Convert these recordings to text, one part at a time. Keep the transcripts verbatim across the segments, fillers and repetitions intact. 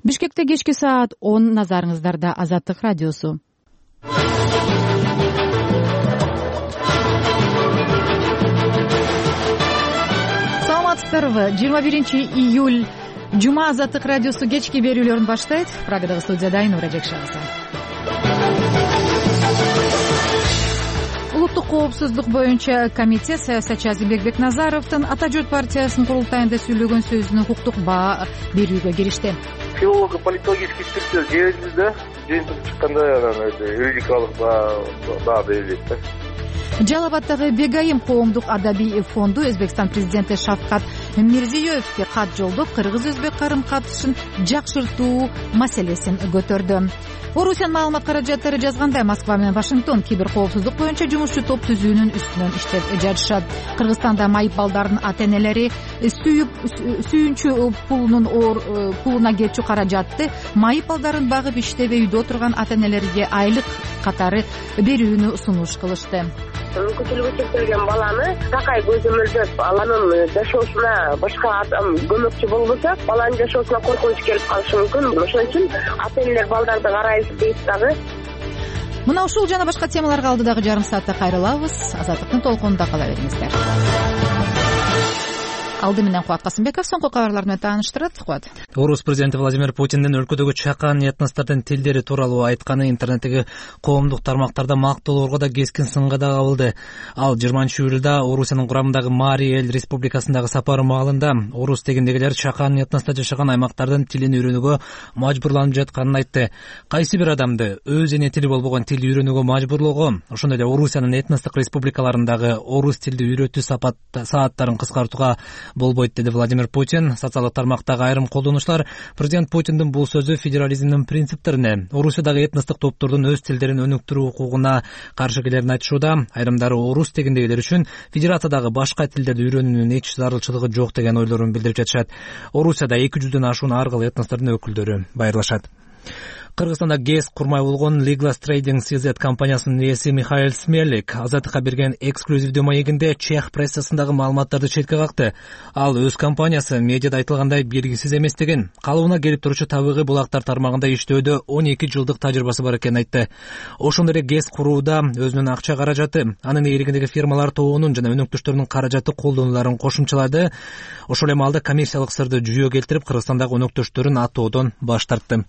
Бишкекте кечки саат он, назарыңыздарда Азаттык радиосу. Саламатсыздарбы? жыйырма биринчи июль жума, Азаттык радиосу кечки берүүлөрүн баштайт. Прагадагы студияда Айнура Жекшабызы. Улуттук коопсуздук боюнча комитет саясатчы Азимбек Бекназаровдун Ата журт партиясынын курултайында сүйлөгөн сөзүнө укуктук баа берүүгө киришти. Филолого политологический экспертиза жибердибиз да, жыйынтык чыкканда юридикалык баа берилет да. Жалал Абаддагы Бегайым коомдук адабий фонду Өзбекстан президенти Шавкат Мирзиёевге кат жолдоп, кыргыз-өзбек карым-катышын жакшыртуу маселесин көтөрдү. Орусиянын маалымат каражаттары жазгандай, Москва менен Вашингтон кибер коопсуздук боюнча жумушчу топ түзүүнүн үстүнөн иштеп жатышат. Кыргызстанда майып балдардын ата-энелери сүйүнчү пулунун пулуна кетчү каражатты майып балдарын багып иштебей үйдө отурган ата-энелерге айлык катары берүүнү сунуш кылышты. Мүмкүнчүлүгү чектелген баланы такай көзөмөлдөп, анын жашоосуна башка адам көмөкчү болбосо, баланын жашоосуна коркунуч келип калышы мүмкүн. Ошон үчүн ата-энелер балдарды карайбыз дейт дагы. Мына ушул жана башка темаларга алдыдагы жарым саатта кайрылабыз. Азаттыктын толкунунда кала бериңиздер. Алды менен Кубат Касымбеков соңку кабарлар менен тааныштырат. Кубат. Орус президенти Владимир Путиндин өлкөдөгү чакан этностордун тилдери тууралуу айтканы интернеттеги коомдук тармактарда мактоолорго да кескин сынга да кабылды. Ал жыйырманчы июлда Орусиянын курамындагы Мари эл республикасындагы сапары маалында орус тегиндегилер чакан этносто жашаган аймактардын тилин үйрөнүүгө мажбурланып жатканын айтты. Кайсы бир адамды өз эне тили болбогон тилди үйрөнүүгө мажбурлоого, ошондой эле Орусиянын этностук республикаларындагы орус тилди үйрөтүү сааттарын кыскартууга болбойт, деди Владимир Путин. Социалдык тармактагы айрым колдонуучулар президент Путиндин бул сөзү федерализмдин принциптерине, Орусиядагы этностук топтордун өз тилдерин өнүктүрүү укугуна каршы келерин айтышууда. Айрымдары орус тегиндегилер үчүн федерациядагы башка тилдерди үйрөнүүнүн эч зарылчылыгы жок деген ойлорун билдирип жатышат. Орусияда эки жүздөн ашуун ар кыл этностордун өкүлдөрү байырлашат. Кыргызстанда ГЭС курмай болгон Liglas Trading си зет компаниясынын ээси Михаил Смелик Азаттыкка берген эксклюзивдүү маегинде чех прессасындагы маалыматтарды четке какты. Ал өз компаниясы медиада айтылгандай белгисиз эмес деген, калыбына келип турчу табигый булактар тармагында иштөөдө он эки жылдык тажрыйбасы бар экенин айтты. Ошондой эле ГЭС курууда өзүнүн акча каражаты, анын ээлигиндеги фирмалар тобунун жана өнөктөштөрүнүн каражаты колдонуларын кошумчалады. Ошол эми алда коммерциялык сырды жүйө келтирип, Кыргызстандагы өнөктөштөрүн атоодон баш тартты.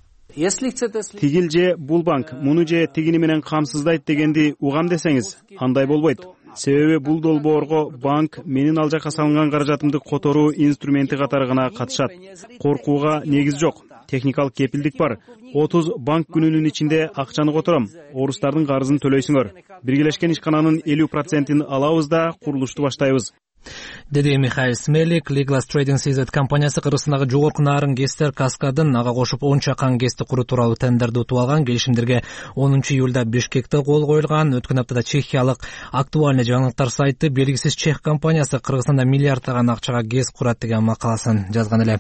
Тигил же бул банк муну же тигини менен камсыздайт дегенди угам десеңиз, андай болбойт. Себеби бул долбоорго банк менин ал жакка салынган каражатымды которуу инструменти катары гана катышат. Коркууга негиз жок. Техникалык кепилдик бар. отуз банк күнүнүн ичинде акчаны котором. Орустардын карызын төлөйсүңөр. Биргелешкен ишкананын элүү процентин алабыз да курулушту баштайбыз, деди Михаил Смелик. Liglas Trading си зет компаниясы Кыргызстандагы жогорку нарын ГЭСтер каскадын ага кошуп он чакан ГЭСти куруу тууралуу тендерди утуп алган. Келишимдерге онунчу июлда Бишкекте кол коюлган. Өткөн аптада чехиялык актуальный жаңылыктар сайты белгисиз чех компаниясы Кыргызстанда миллиарддаган акчага ГЭС курат деген макаласын жазган эле.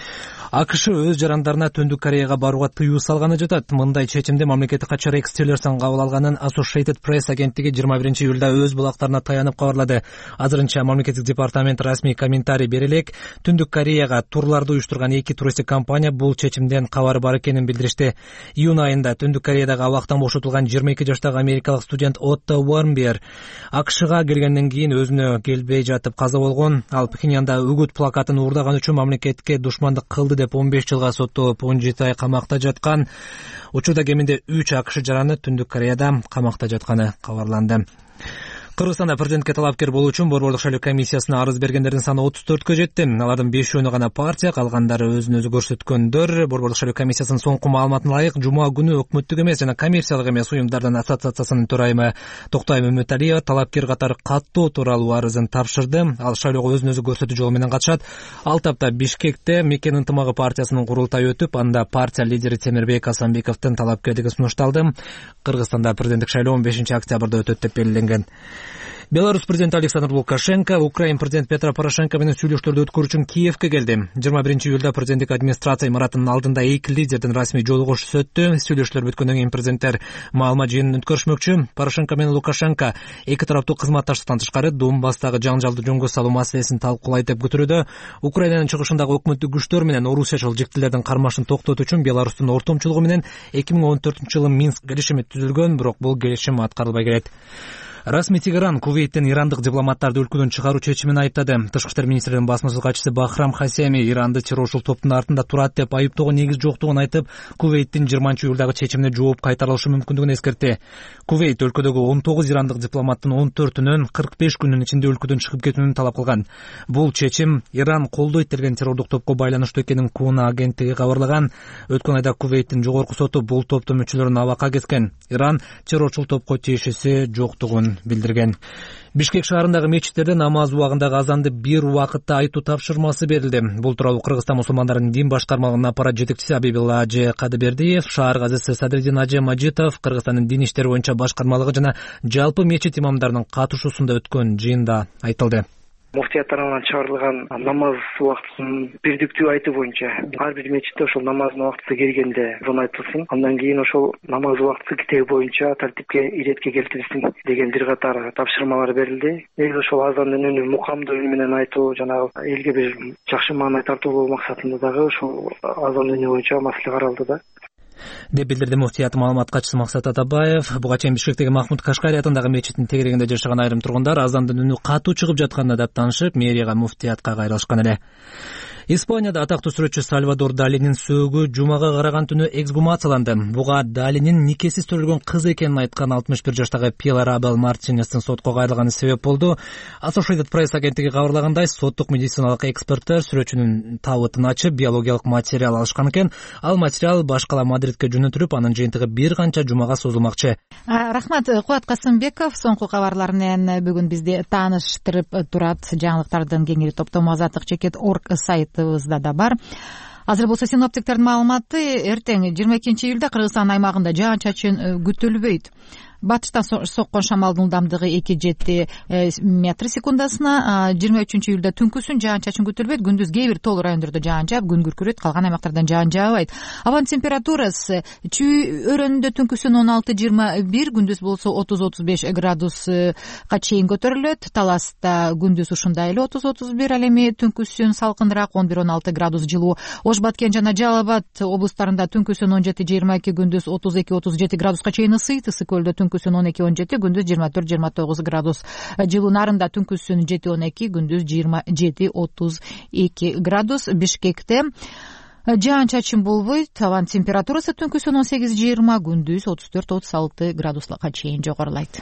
АКШ өз жарандарына Түндүк Кореяга барууга тыюу салганы жатат. Мындай чечимди мамлекеттик катчы Рекс Тиллерсон кабыл алганын Associated Press агенттиги жыйырма биринчи июлда өз булактарына таянып кабарлады. Азырынча мамлекеттик департамент расмий комментарий бере элек. Түндүк Кореяга турларды уюштурган эки туристтик компания бул чечимден кабары бар экенин билдиришти. Июнь айында Түндүк Кореядагы абактан бошотулган жыйырма эки жаштагы америкалык студент Отто Уормбер АКШга келгенден кийин өзүнө келбей жатып каза болгон. Ал Пхеньянда үгүт плакатын уурдаган үчүн мамлекетке душмандык кылды деп он беш жылга соттолуп он жети ай камакта жаткан. Учурда кеминде үч АКШ жараны Түндүк Кореяда камакта жатканы кабарланды. Кыргызстанда президентке талапкер болуу үчүн Борборлук шайлоо комиссиясына арыз бергендердин саны отуз төрткө жетти. Алардын бешөөнү гана партия, калгандары өзүн өзү көрсөткөндөр. Борборлук шайлоо комиссиясынын соңку маалыматына ылайык, жума күнү өкмөттүк эмес жана коммерциялык эмес уюмдардын ассоциациясынын төрайымы Токтой Мөмөталиева талапкер катары каттоо тууралуу арызын тапшырды. Ал шайлоого өзүн өзү көрсөтүү жолу менен катышат. Ал тапта Бишкекте Мекен ынтымагы партиясынын курултайы өтүп, анда партия лидери Темирбек Асанбековдун талапкерлиги сунушталды. Кыргызстанда президенттик шайлоо он бешинчи октябрда өтөт деп белгиленген. Беларусь президенти Александр Лукашенко Украин президенти Петро Порошенко менен сүйлөшүүлөрдү өткөрүү үчүн Киевке келди. жыйырма биринчи июлда президенттик администрация имаратынын алдында эки лидердин расмий жолугушуусу өттү. Сүйлөшүүлөр бүткөндөн кийин президенттер маалымат жыйынын өткөрүшмөкчү. Порошенко менен Лукашенко эки тараптуу кызматташтыктан тышкары Донбасстагы жаңжалды жөнгө салуу маселесин талкуулайт деп күтүлүүдө. Украинанын чыгышындагы өкмөттүк күчтөр менен Орусиячыл жиктилердин кармашын токтотуу үчүн Беларустун ортомчулугу менен эки миң он төртүнчү жылы Минск келишими түзүлгөн, бирок бул келишим аткарылбай келет. Расмий Тегеран Кувейттен ирандык дипломаттарды өлкөдөн чыгаруу чечимин айыптады. Тышкы иштер министринин басма сөз катчысы Бахрам Хасеми Иранды террорчул топтун артында турат деп айыптоого негиз жоктугун айтып, Кувейттин жыйырманчы июлдагы чечимине жооп кайтарылышы мүмкүндүгүн эскертти. Кувейт өлкөдөгү он тогуз ирандык дипломаттын он төртүнүн кырк беш күнүн ичинде өлкөдөн чыгып кетүүнү талап кылган. Бул чечим Иран колдойт делген террордук топко байланыштуу экенин Куна агенттиги кабарлаган. Өткөн айда Кувейттин жогорку соту бул топтун мүчөлөрүн абакка кеткен. Иран террорчул топко тиешеси жоктугун билдирген. Бишкек шаарындагы мечиттерде намаз убагындагы азанды бир убакытта айтуу тапшырмасы берилди. Бул тууралуу Кыргызстан мусулмандарынын дин башкармалыгынын аппарат жетекчиси Абибилла Ажы Кадыбердиев, шаар казысы Садриддин Ажы Мажитов, Кыргызстандын дин иштери боюнча башкармалыгы жана жалпы мечит имамдарынын катышуусунда өткөн жыйында айтылды. Муфтият тарабынан чыгарылган намаз убактысын бирдиктүү айтуу боюнча ар бир мечитте ошол намаздын убактысы келгенде озон айтылсын. Андан кийин ошол намаз убактысы китеби боюнча тартипке иретке келтирилсин деген бир катар тапшырмалар берилди. Негизи ошол азандын үнү мукамдуу үн менен айтуу, жанагы элге бир жакшы маанай тартуу максатында дагы ошол азан үнү боюнча маселе каралды да. деп билдирди муфтият маалымат катчысы Максат Атабаев. Буга чейин Бишкектеги Махмуд Кашкари атындагы мечиттин тегерегинде жашаган айрым тургундар азандын үнү катуу чыгып жатканына даптанышып, мэрияга муфтиятка кайрылышкан эле. Испанияда атактуу сүрөтчү Сальвадор Далинин сөөгү жумага караган түнү эксгумацияланды. Буга Далинин никесиз төрөлгөн кыз экенин айткан алтымыш бир жаштагы Пилар Абел Мартинестин сотко кайрылганы себеп болду. Associated Press агенттиги кабарлагандай, соттук медициналык эксперттер сүрөтчүнүн табытын ачып, биологиялык материал алышкан экен. Ал материал башкала Мадридке жөнөтүлүп, анын жыйынтыгы бир канча жумага созулмакчы. Рахмат, Кубат Касымбеков соңку кабарлар менен бүгүн бизди тааныштырып турат. Жаңылыктардын кеңири топтому азаттык чекит орг сайтыбызда да бар. Азыр болсо синоптиктердин маалыматы: эртең жыйырма экинчи июлда Кыргызстан аймагында жаан-чачын күтүлбөйт. Батыштан соккон шамалдын ылдамдыгы эки жети метр секундасына. жыйырма үчүнчү июлда түнкүсүн жаан-чачын күтүлбөйт. Күндүз кээ бир тол райондордо жаан жаап, күн күркүрөйт, калган аймактардан жаан жаабайт. Абанын температурасы Чүй өрөөнүндө түнкүсүн он алты жыйырма бир, күндүз болсо отуз отуз беш градуска чейин көтөрүлөт. Таласта күндүз ушундай эле отуз отуз бир, ал эми түнкүсүн салкыныраак он бир он алты градус жылуу. Ош Баткен жана Жалал Абад облустарында түнкүсүн он жети жыйырма эки, күндүз отуз эки отуз жети градуска чейин ысыйт. Ысык көлдө түнкүсүн он эки он жети, күндүз жыйырма төрт жыйырма тогуз градус жылуу. Нарында түнкүсүн жети он эки, күндүз жыйырма жети отуз эки градус. Бишкекте жаан-чачын болбойт. Абанын температурасы түнкүсүн он сегиз жыйырма, күндүз отуз төрт отуз алты градуска чейин жогорулайт.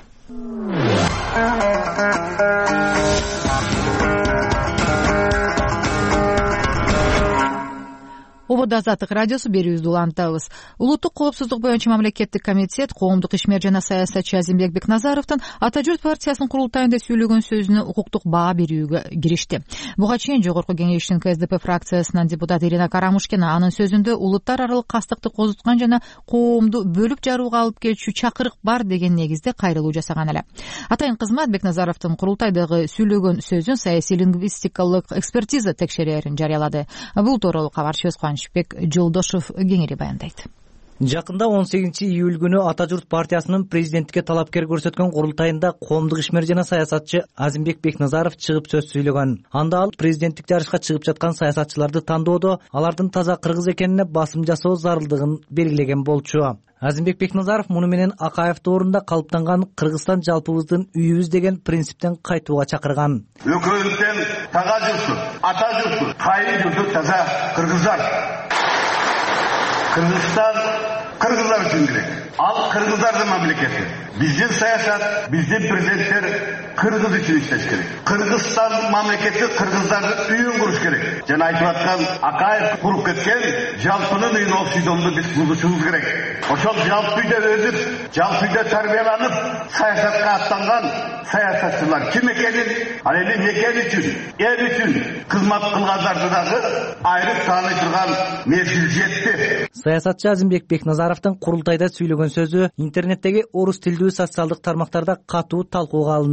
Ободо Азаттык радиосу берүүбүздү улантабыз. Улуттук коопсуздук боюнча мамлекеттик комитет коомдук ишмер жана саясатчы Азимбек Бекназаровдун Ата журт партиясынын курултайында сүйлөгөн сөзүнө укуктук баа берүүгө киришти. Буга чейин Жогорку Кеңештин Ка Эс Де Пе фракциясынан депутат Ирина Карамушкина анын сөзүндө улуттар аралык кастыкты козуткан жана коомду бөлүп жарууга алып келчү чакырык бар деген негизде кайрылуу жасаган эле. Атайын кызмат Бекназаровдун курултайдагы сүйлөгөн сөзүн саясий лингвистикалык экспертиза текшерерин жарыялады. Бул тууралуу кабарчыбыз Кубанычбек Жолдошов кеңири баяндайт. Жакында он сегизинчи июль күнү Ата журт партиясынын президенттикке талапкер көрсөткөн курултайында коомдук ишмер жана саясатчы Азимбек Бекназаров чыгып сөз сүйлөгөн. Анда ал президенттик жарышка чыгып жаткан саясатчыларды тандоодо алардын таза кыргыз экенине басым жасоо зарылдыгын белгилеген болчу. Азимбек Бекназаров муну менен Акаев доорунда калыптанган Кыргызстан жалпыбыздын үйүбүз деген принциптен кайтууга чакырган. Өкмөттөн тага журту, ата журту, кайын журту таза кыргыздар. Кыргызстан кыргыздар үчүн керек. Ал кыргыздардын мамлекети. Биздин саясат, биздин президенттер кыргыз үчүн иштеш керек. Кыргызстан мамлекети кыргыздардын үйүн куруш керек. Жана айтып аткан Акаев куруп кеткен жалпынын үйүн ол сүйдомду биз курушубуз керек. Ошол жалпы үйдө өсүп, жалпы үйдө тарбияланып, саясатка аттанган саясатчылар ким экенин, ал эми мекен үчүн, эл үчүн кызмат кылгандарды дагы айрып тааный турган мезгил жетти. Саясатчы Азимбек Бекназаровдун курултайда сүйлөгөн сөзү интернеттеги орус тилдүү социалдык тармактарда катуу талкууга алынды.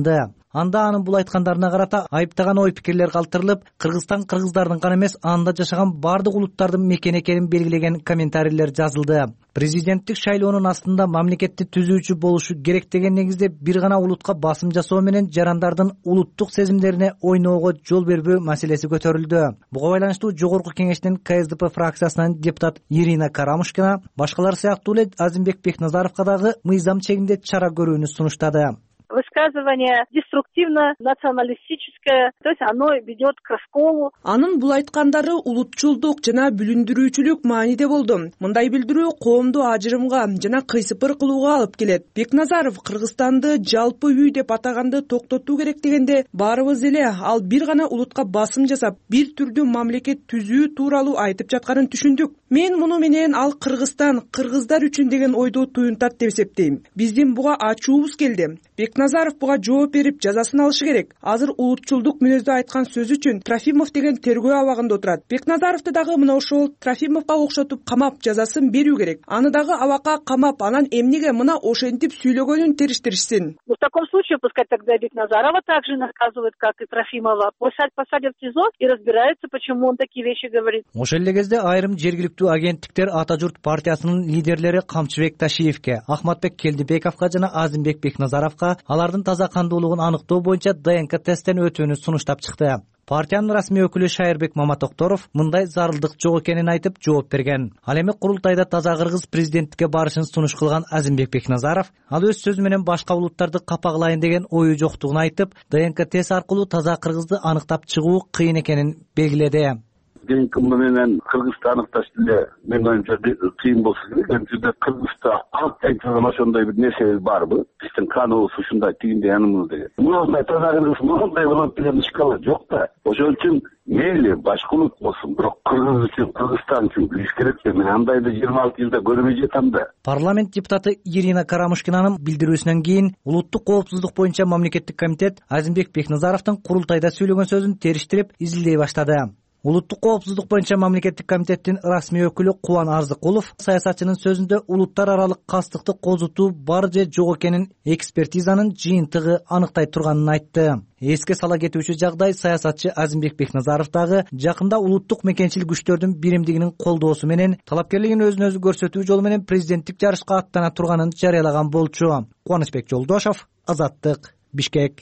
Анда анын бул айткандарына карата айыптаган ой пикирлер калтырылып, Кыргызстан кыргыздардын гана эмес, анда жашаган бардык улуттардын мекени экенин белгилеген комментарийлер жазылды. Президенттик шайлоонун астында мамлекетти түзүүчү болушу керек деген негизде бир гана улутка басым жасоо менен жарандардын улуттук сезимдерине ойноого жол бербөө маселеси көтөрүлдү. Буга байланыштуу Жогорку кеңештин ка эс дэ пэ фракциясынан депутат Ирина Карамушкина башкалар сыяктуу эле Азимбек Бекназаровго дагы мыйзам чегинде чара көрүүнү сунуштады. Высказывание деструктивно, националистическое, то есть оно ведет к расколу. Анын бул айткандары улутчулдук жана бүлүндүрүүчүлүк мааниде болду. Мындай билдирүү коомду ажырымга жана кыйсыпыр кылууга алып келет. Бекназаров Кыргызстанды жалпы үй деп атаганды токтотуу керек дегенде, баарыбыз эле ал бир гана улутка басым жасап, бир түрдүү мамлекет түзүү тууралуу айтып жатканын түшүндүк. Мен муну менен ал Кыргызстан, кыргыздар үчүн деген ойду туюнтат деп эсептейм. Биздин буга ачуубуз келди. Бекназаров буга жооп берип жазасын алышы керек. Азыр улутчулдук мүнөздө айткан сөзү үчүн Трофимов деген тергөө абагында отурат. Бекназаровду дагы мына ошол Трофимовго окшотуп камап жазасын берүү керек. Аны дагы абакка камап, анан эмнеге мына ошентип сүйлөгөнүн териштиришсин. В таком случае пускай тогда Бекназарова также наказывают, как и Трофимова. Пускай посадят в СИЗО и разбираются, почему он такие вещи говорит. Ошол эле кезде айрым жергиликтүү агенттиктер Ата журт партиясынын лидерлери Камчыбек Ташиевке, Ахматбек Келдибековго жана Азимбек Бекназаровго алардын таза кандуулугун аныктоо боюнча дэ эн ка тесттен өтүүнү сунуштап чыкты. Партиянын расмий өкүлү Шайырбек Маматокторов мындай зарылдык жок экенин айтып жооп берген. Ал эми курултайда таза кыргыз президенттикке барышын сунуш кылган Азимбек Бекназаров ал өз сөзү менен башка улуттарды капаглайын деген ою жоктугун айтып, дэ эн ка тест аркылуу таза кыргызды аныктап чыгуу кыйын экенин белгиледи. Ким менен Кыргызды аныкташ деле мен оюмча кыйын болсо керек. Анткени Кыргызда алып айтылган ошондой бир нерсе барбы? Биздин каныбыз ушундай тигиндей анымыз деген. Мындай таза кыргыз мындай болот деген шкала жок да. Ошол үчүн мейли башка улут болсун, бирок Кыргыз үчүн, Кыргызстан үчүн билиш керек да. Мен андайды жыйырма алты жылда көрбөй жатам да. Парламент депутаты Ирина Карамушкинанын билдирүүсүнөн кийин улуттук коопсуздук боюнча мамлекеттик комитет Азимбек Бекназаровдун курултайда сүйлөгөн сөзүн териштирип изилдей баштады. Улуттук коопсуздук боюнча мамлекеттик комитеттин расмий өкүлү Кубан Арзыкулов саясатчынын сөзүндө улуттар аралык кастыкты козутуу бар же жок экенин экспертизанын жыйынтыгы аныктай турганын айтты. Эске сала кетүүчү жагдай саясатчы Азимбек Бекназаров дагы жакында улуттук мекенчил күчтөрдүн биримдигинин колдоосу менен талапкерлигин өзүн өзү көрсөтүү жолу менен президенттик жарышка аттана турганын жарыялаган болчу. Кубанычбек Жолдошов, Азаттык, Бишкек.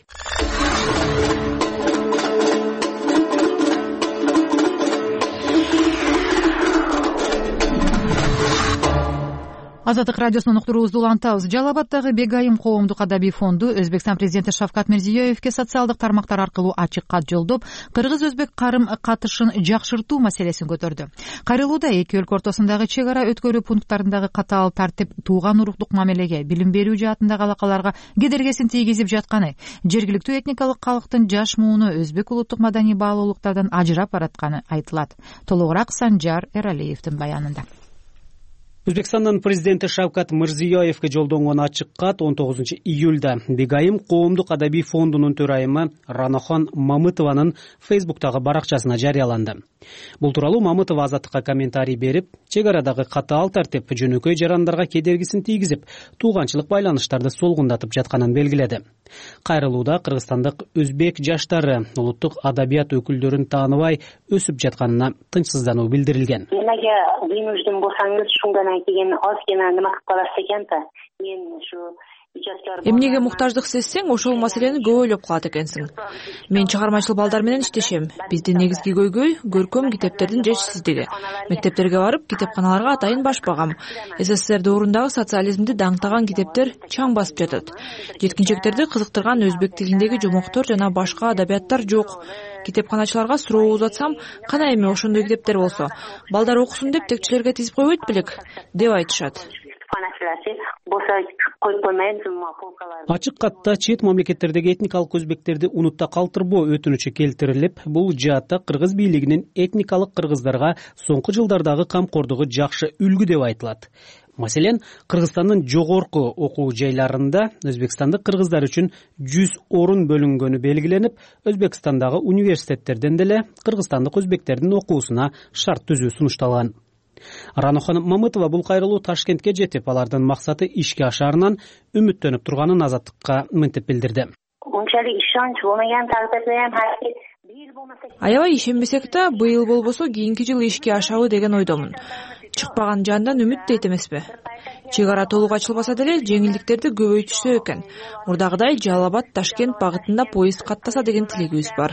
Азаттык радиосунун уктуруубузду улантабыз. Жалал Абаддагы Бегайым коомдук адабий фонду Өзбекстан президенти Шавкат Мирзиёевке социалдык тармактар аркылуу ачык кат жолдоп, кыргыз-өзбек карым катышын жакшыртуу маселесин көтөрдү. Кайрылууда эки өлкө ортосундагы чек ара өткөрүү пункттарындагы катаал тартип тууган уруктук мамилеге, билим берүү жаатындагы алакаларга кедергисин тийгизип жатканы, жергиликтүү этникалык калктын жаш мууну өзбек улуттук маданий баалуулуктардан ажырап баратканы айтылат. Толугураак Санжар Эралиевдин баянында. Өзбекстандын президенти Шавкат Мирзиёевке жолдонгон ачык кат он тогузунчу июлда Бегайым коомдук адабий фондунун төрайымы Ранохон Мамытованын Фейсбуктагы баракчасына жарыяланды. Бул тууралуу Мамытова Азаттыкка комментарий берип, чек арадагы катаал тартип жөнөкөй жарандарга кедергисин тийгизип, тууганчылык байланыштарды солгундатып жатканын белгиледи. Кайрылууда кыргызстандык өзбек жаштары улуттук адабият өкүлдөрүн тааныбай өсүп жатканына тынчсыздануу билдирилген. Эмнеге вынужден болсаңыз шундан кейін озгина нема кылып каласыз экен да. Мен ушу эмнеге муктаждык сезсең, ошол маселени көп ойлоп калат экенсиң. Мен чыгармачыл балдар менен иштешем. Биздин негизги көйгөй көркөм китептердин жетишсиздиги. Мектептерге барып, китепканаларга атайын башпагам. эс эс эс эр доорундагы социализмди даңктаган китептер чаң басып жатат. Жеткинчектерди кызыктырган өзбек тилиндеги жомоктор жана башка адабияттар жок. Китепканачыларга суроо узатсам, кана эми ошондой китептер болсо, балдар окусун деп текчилерге тизип койбойт белек, деп айтышат. Ачык катта чет мамлекеттердеги этникалык өзбектерди унутта калтырбоо өтүнүчү келтирилип, бул жаатта кыргыз бийлигинин этникалык кыргыздарга соңку жылдардагы камкордугу жакшы үлгү деп айтылат. Маселен, Кыргызстандын жогорку окуу жайларында өзбекстандык кыргыздар үчүн жүз орун бөлүнгөнү белгиленип, Өзбекстандагы университеттерден деле кыргызстандык өзбектердин окуусуна шарт түзүү сунушталган. Ранохон Мамытова бул кайрылуу Ташкентке жетип, алардын максаты ишке ашаарынан үмүттөнүп турганын Азаттыкка мынтип билдирди. унчалык ишенч болмаган тагдырда ham аябай ишенбесек да быйыл болбосо кийинки жылы ишке ашабы деген ойдомун. Чыкпаган жандан үмүт дейт эмеспи. Чек ара толук ачылбаса деле жеңилдиктерди көбөйтүшсө экен. Мурдагыдай Жалал Абад Ташкент багытында поезд каттаса деген тилегибиз бар.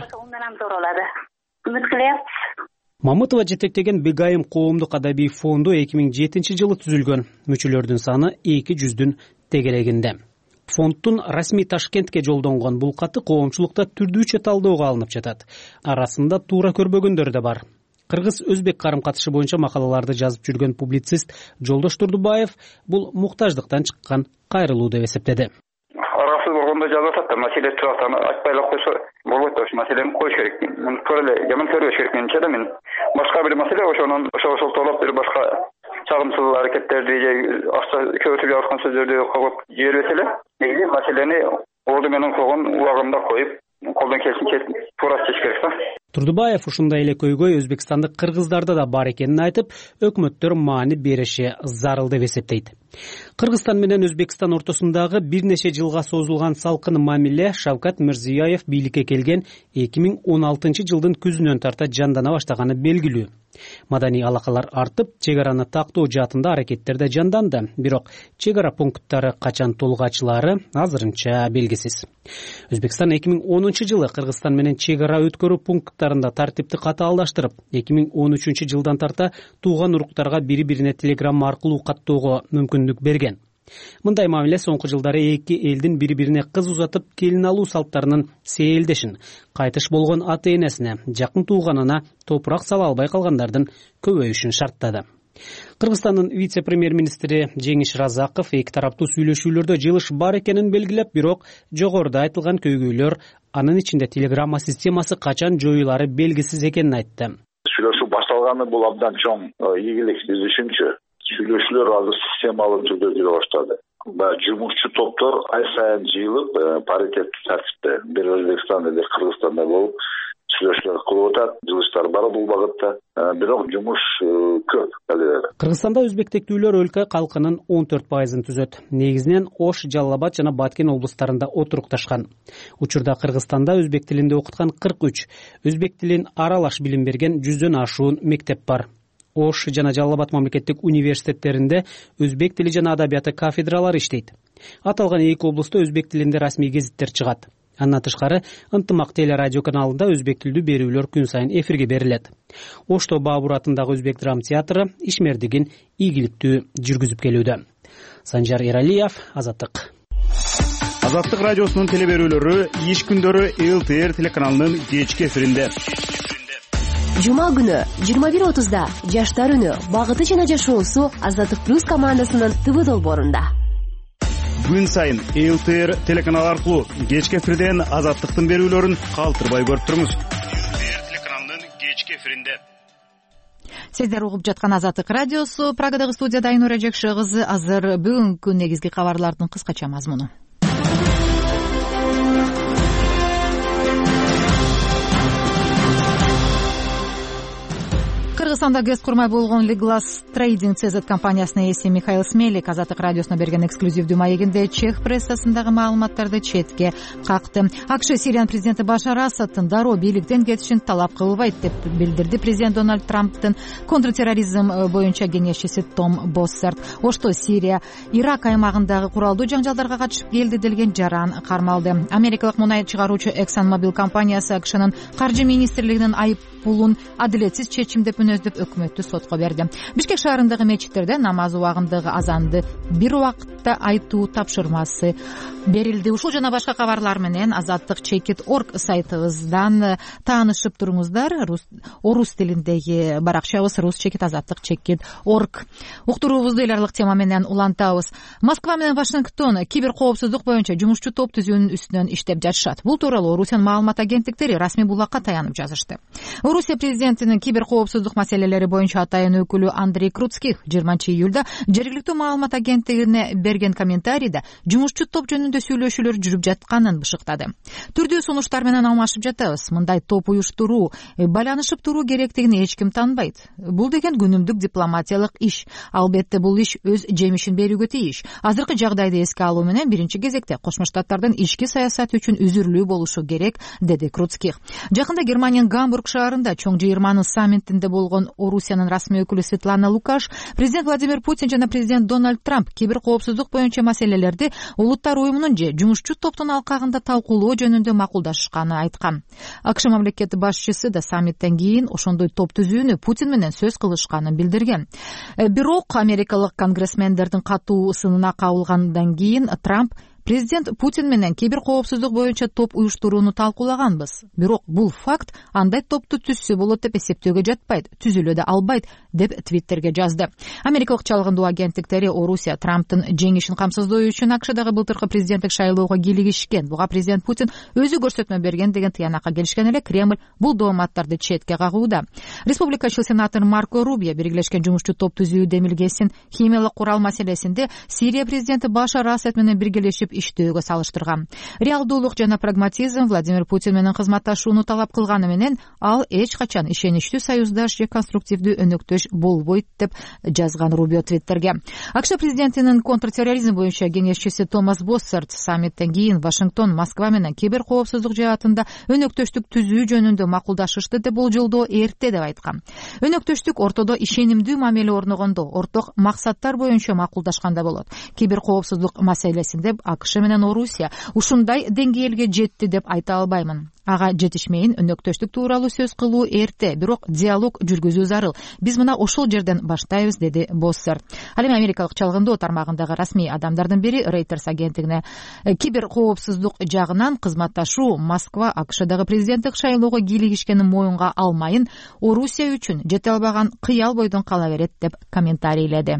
Үмүт кылабыз. Мамытова жетектеген Бегайым коомдук адабий фонду эки миң жетинчи жылы түзүлгөн. Мүчөлөрдүн саны эки жүздүн тегелегинде. Фондтун расмий Ташкентке жолдонгон бул каты коомчулукта түрдүүчө талдөөгө алынып жатат. Арасында туура көрбөгөндөр да бар. Кыргыз-өзбек карым-катышы боюнча макалаларды жазып жүргөн публицист Жолдош Турдубаев бул муктаждыктан чыккан кайрылуу деп эсептеди. Арасы болгондо жазып атат да, маселе турат, аны айтпай эле койсо болбойт, ошо маселени коюш керек. Муну көрө эле жаман көрбөш керек менимче да. Мен башка бир маселе ошонун ошо ошол толоп бир башка чагымсыз аракеттерди же акча көбөйтүп жаткан сөздөрдү коюп жибербесе эле, негизи маселени орду менен койгон убагында коюп, колдон келишинче туура чечиш керек да. Турдубаев ушундай эле көйгөй өзбекстандык кыргыздарда да бар экенин айтып, өкмөттөр маани бериши зарыл деп эсептейт. Кыргызстан менен Өзбекстан ортосундагы бир нече жылга созулган салкын мамиле Шавкат Мирзиёев бийликке келген эки миң он алтынчы жылдын күзүнөн тарта жандана баштаганы белгилүү. Маданий алакалар артып, чек араны тактоо жаатында аракеттер да жанданды. Бирок чек ара пункттары качан толук ачылаары азырынча белгисиз. Өзбекстан эки миң онунчу жылы Кыргызстан менен чек ара өткөрүү пункттарында тартипти катаалдаштырып, эки миң он үчүнчү жылдан тарта тууган уруктарга бири-бирине телеграмма аркылуу каттоого мүмкүндүк берген. Мындай мамиле соңку жылдары эки элдин бири-бирине кыз узатып келин алуу салттарынын сейилдешин, кайтыш болгон ата-энесине, жакын тууганына топурак сала албай калгандардын көбөйүшүн шарттады. Кыргызстандын вице-премьер-министри Жеңиш Разаков эки тараптуу сүйлөшүүлөрдө жылыш бар экенин белгилеп, бирок жогоруда айтылган көйгөйлөр, анын ичинде телеграмма системасы качан жоюлары белгисиз экенин айтты. Сүйлөшүү башталганы бул абдан чоң ийгилик биз үчүнчү. Сүйлөшүүлөр азыр системалуу түрдө жүрө баштады. Жумушчу топтор ай сайын жыйылып, паритеттүү тартипте бир Өзбекстанда, бир Кыргызстанда болуп сүйлөшүүлөр кылып атат. Жылыштар бар бул багытта, бирок жумуш көп. Кыргызстанда өзбек тектүүлөр өлкө калкынын он төрт пайызын түзөт. Негизинен Ош, Жалал Абад жана Баткен облустарында отурукташкан. Учурда Кыргызстанда өзбек тилинде окуткан кырк үч, өзбек тилин аралаш билим берген жүздөн ашуун мектеп бар. Ош жана Жалал Абад мамлекеттик университеттеринде өзбек тили жана адабияты кафедралары иштейт. Аталган эки облустта өзбек тилинде расмий гезиттер чыгат. Андан тышкары Ынтымак телерадио каналында өзбек тилдүү берүүлөр күн сайын эфирге берилет. Ошто Баабур атындагы өзбек драма театры ишмердигин ийгиликтүү жүргүзүп келүүдө. Санжар Эралиев, Азаттык. Азаттык радиосунун теле берүүлөрү иш күндөрү эл тэ эр телеканалынын кечки эфиринде. Жума күнү жыйырма бир отузда Жаштар үнү багыты жана жашоосу Азаттык плюс командасынын ТВ долбоорунда. Күн сайын эл тэ эр телеканалы аркылуу кечки эфирден Азаттыктын берүүлөрүн калтырбай көрүп турмуз. эл тэ эр телеканалынын кечки эфиринде. Сиздер угуп жаткан Азаттык радиосу. Прагадагы студияда Айнур Эжекши кызы. Азыр бүгүнкү негизги кабарлардын кыскача мазмуну. Кыргызстанда гез курмай болгон Leglast Trading си зет компаниясынын ээси Михаил Смелик Азаттык радиосуна берген эксклюзивдүү маегинде чех прессасындагы маалыматтарды четке какты. АКШ Сириянын президенти Башар Асадтын дароо бийликтен кетишин талап кылбайт деп билдирди президент Дональд Трамптын контртерроризм боюнча кеңешчиси Том Боссерт. Ошто Сирия Ирак аймагындагы куралдуу жаңжалдарга катышып келди делген жаран кармалды. Америкалык мунай чыгаруучу ExxonMobil компаниясы АКШнын каржы министрлигинин айып пулун адилетсиз чечим деп мүнөздөп өкмөттү сотко берди. Бишкек шаарындагы мечиттерде намаз убагындагы азанды бир убакытта айтуу тапшырмасы берилди. Ушул жана башка кабарлар менен Азаттык чекит орг сайтыбыздан таанышып туруңуздар. Орус тилиндеги баракчабыз рус чекит азаттык чекит орг. Уктуруубузду эл аралык тема менен улантабыз. Москва менен Вашингтон кибер коопсуздук боюнча жумушчу топ түзүүнүн үстүнөн иштеп жатышат. Бул тууралуу Орусиянын маалымат агенттиктери расмий булакка таянып жазышты. Орусия президентинин кибер коопсуздук маселе маселелери боюнча атайын өкүлү Андрей Круцких жыйырманчы июлда жергиликтүү маалымат агенттигине берген комментарийде жумушчу топ жөнүндө сүйлөшүүлөр жүрүп жатканын бышыктады. Түрдүү сунуштар менен алмашып жатабыз. Мындай топ уюштуруу, байланышып туруу керектигин эч ким таанбайт. Бул деген күнүмдүк дипломатиялык иш. Албетте бул иш өз жемишин берүүгө тийиш. Азыркы жагдайды эске алуу менен биринчи кезекте Кошмо Штаттардын ички саясаты үчүн үзүрлүү болушу керек, деди Круцких. Жакында Германиянын Гамбург шаарында чоң жыйырманын саммитинде болгон Орусиянын расмий өкүлү Светлана Лукаш, президент Владимир Путин жана президент Дональд Трамп кибер коопсуздук боюнча маселелерди улуттар уюмунун же жумушчу топтун алкагында талкуулоо жөнүндө макулдашышканын айткан. АКШ мамлекети башчысы да саммиттен кийин ошондой топ түзүүнү Путин менен сөз кылышканын билдирген. Бирок америкалык конгрессмендердин катуу сынына кабылгандан кийин Трамп президент Путин менен кибер коопсуздук боюнча топ уюштурууну талкуулаганбыз. Бирок бул факт андай топту түзсө болот деп эсептөөгө жатпайт, түзүлө да албайт, деп Твиттерге жазды. Америкалык чалгындуу агенттиктери Орусия Трамптын жеңишин камсыздоо үчүн АКШдагы былтыркы президенттик шайлоого кийлигишкен. Буга президент Путин өзү көрсөтмө берген деген тыянакка келишкен эле Кремль бул дооматтарды четке кагууда. Республикачыл сенатор Марко Рубио биргелешкен жумушчу топ түзүү демилгесин химиялык курал маселесинде Сирия президенти Башар Асад менен биргелешип иштөөгө салыштырган. Реалдуулук жана прагматизм Владимир Путин менен кызматташууну талап кылганы менен ал эч качан ишеничтүү союздаш же конструктивдүү өнөктөш болбойт, деп жазган Рубио Твиттерге. АКШ президентинин контртерроризм боюнча кеңешчиси Томас Боссерт саммиттен кийин Вашингтон Москва менен кибер коопсуздук жаатында өнөктөштүк түзүү жөнүндө макулдашышты деп болжолдоо эрте деп айткан. Өнөктөштүк ортодо ишенимдүү мамиле орногондо, орток максаттар боюнча макулдашканда болот. Кибер коопсуздук маселесинде АКШ менен Орусия ушундай деңгээлге жетти деп айта албаймын. Ага жетишмейин өнөктөштүк тууралуу сөз кылуу эрте, бирок диалог жүргүзүү зарыл. Биз мына ошол жерден баштайбыз, деди Боссер. Ал эми америкалык чалгындоо тармагындагы расмий адамдардын бири Reuters агенттигине кибер коопсуздук жагынан кызматташуу Москва АКШдагы президенттик шайлоого кийлигишкенин моюнга алмайын, Орусия үчүн жете албаган кыял бойдон кала берет, деп комментарийледи.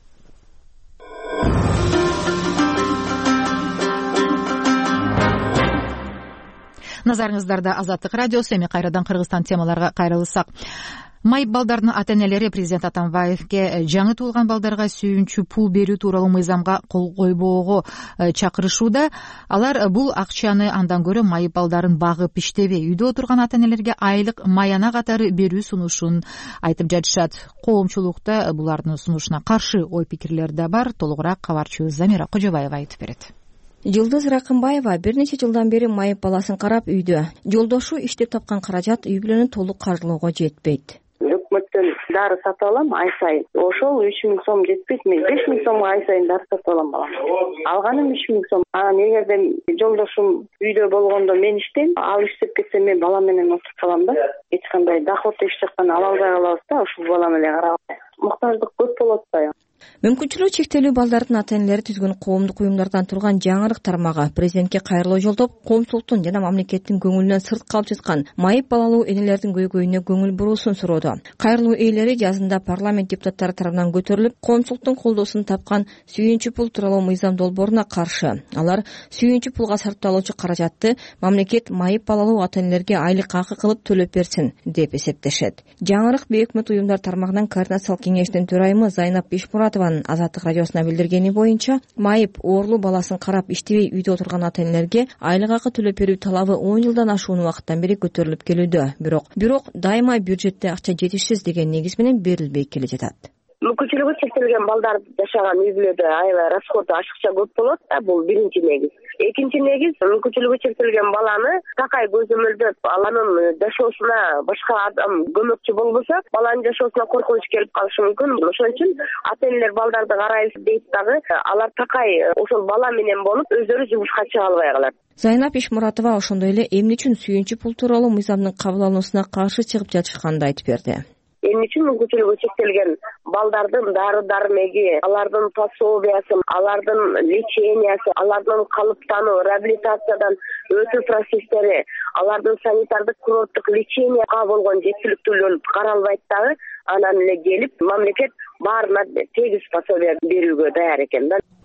Назарыңыздарда Азаттык радиосу. Эми кайрадан Кыргызстан темаларга кайрылсак. Майып балдардын ата-энелери президент Атамбаевке жаңы туулган балдарга сүйүнчү пул берүү тууралуу мыйзамга кол койбоого чакырышууда. Алар бул акчаны андан көрө майып балдарын багып иштебей, үйдө отурган ата-энелерге айлык маяна катары берүү сунушун айтып жатышат. Коомчулукта булардын сунушуна каршы ой пикирлер да бар. Толугураак кабарчыбыз Замира Кожобаева айтып берет. Жылдыз Ракымбаева бир нече жылдан бери майып баласын карап үйдө. Жолдошу иштеп тапкан каражат үй бүлөнү толук каржылоого жетпейт. Өкмөттөн дары сатып алам ай сайын. Ошол үч миң сом жетпейт. Мен беш миң сомго ай сайын дары сатып алам балам. Алганым үч миң сом. Анан эгерде жолдошум үйдө болгондо мен иштейм, ал иштеп кетсе мен балам менен отуруп калам да. Эч кандай доходто иштеп кана ала албай калабыз да, ушул балам эле карап. Муктаждык көп болот да. Мүмкүнчүлүгү чектелүү балдардын ата-энелери түзгөн коомдук уюмдардан турган жаңырык тармагы президентке кайрылуу жолдоп, коомчулуктун жана мамлекеттин көңүлүнөн сырт калып жаткан майып балалуу энелердин көйгөйүнө көңүл буруусун сурооду. Кайрылуу ээлери жазында парламент депутаттары тарабынан көтөрүлүп, коомчулуктун колдоосун тапкан сүйүнчү пул тууралуу мыйзам долбооруна каршы. Алар сүйүнчү пулга сарпталуучу каражатты мамлекет майып балалуу ата-энелерге айлык акы кылып төлөп берсин деп эсептешет. Жаңырык бейөкмөт уюмдар тармагынан координациялык кеңештин төрайымы Зайнап Ишмуратованын Азаттык радиосуна билдиргени боюнча, майып оорлуу баласын карап иштебей үйдө отурган ата-энелерге айлык акы төлөп берүү талабы он жылдан ашуун убакыттан бери көтөрүлүп келүүдө. Бирок бирок дайыма бюджетте акча жетишсиз деген негиз менен берилбей келе жатат. Мүмкүнчүлүгү чектелген балдар жашаган үй бүлөдө аябай расходу ашыкча көп болот да, бул биринчи негиз. Экинчи негиз, мүмкүнчүлүгү чектелген баланы такай көзөмөлдөп, аланын жашоосуна башка адам көмөкчү болбосо, баланын жашоосуна коркунуч келип калышы мүмкүн. Ошон үчүн ата-энелер балдарды карайбыз дейт дагы, алар такай ошол бала менен болуп, өздөрү жумушка чыга албай калат. Зайнап Ишмуратова ошондой эле эмне үчүн сүйүнчү пул тууралуу мыйзамдын кабыл алынуусуна каршы чыгып жатышканын айтып берди. Эмне үчүн мүмкүнчүлүгү чектелген балдардын дары дармеги, алардын пособиясы, алардын лечениясы, алардын калыптануу, реабилитациядан өтүү процесстери, алардын санитардык курорттук леченияга болгон жеткиликтүүлүгүн каралбайт дагы, анан эле келип мамлекет баарына тегиз пособия берүүгө даяр экен да.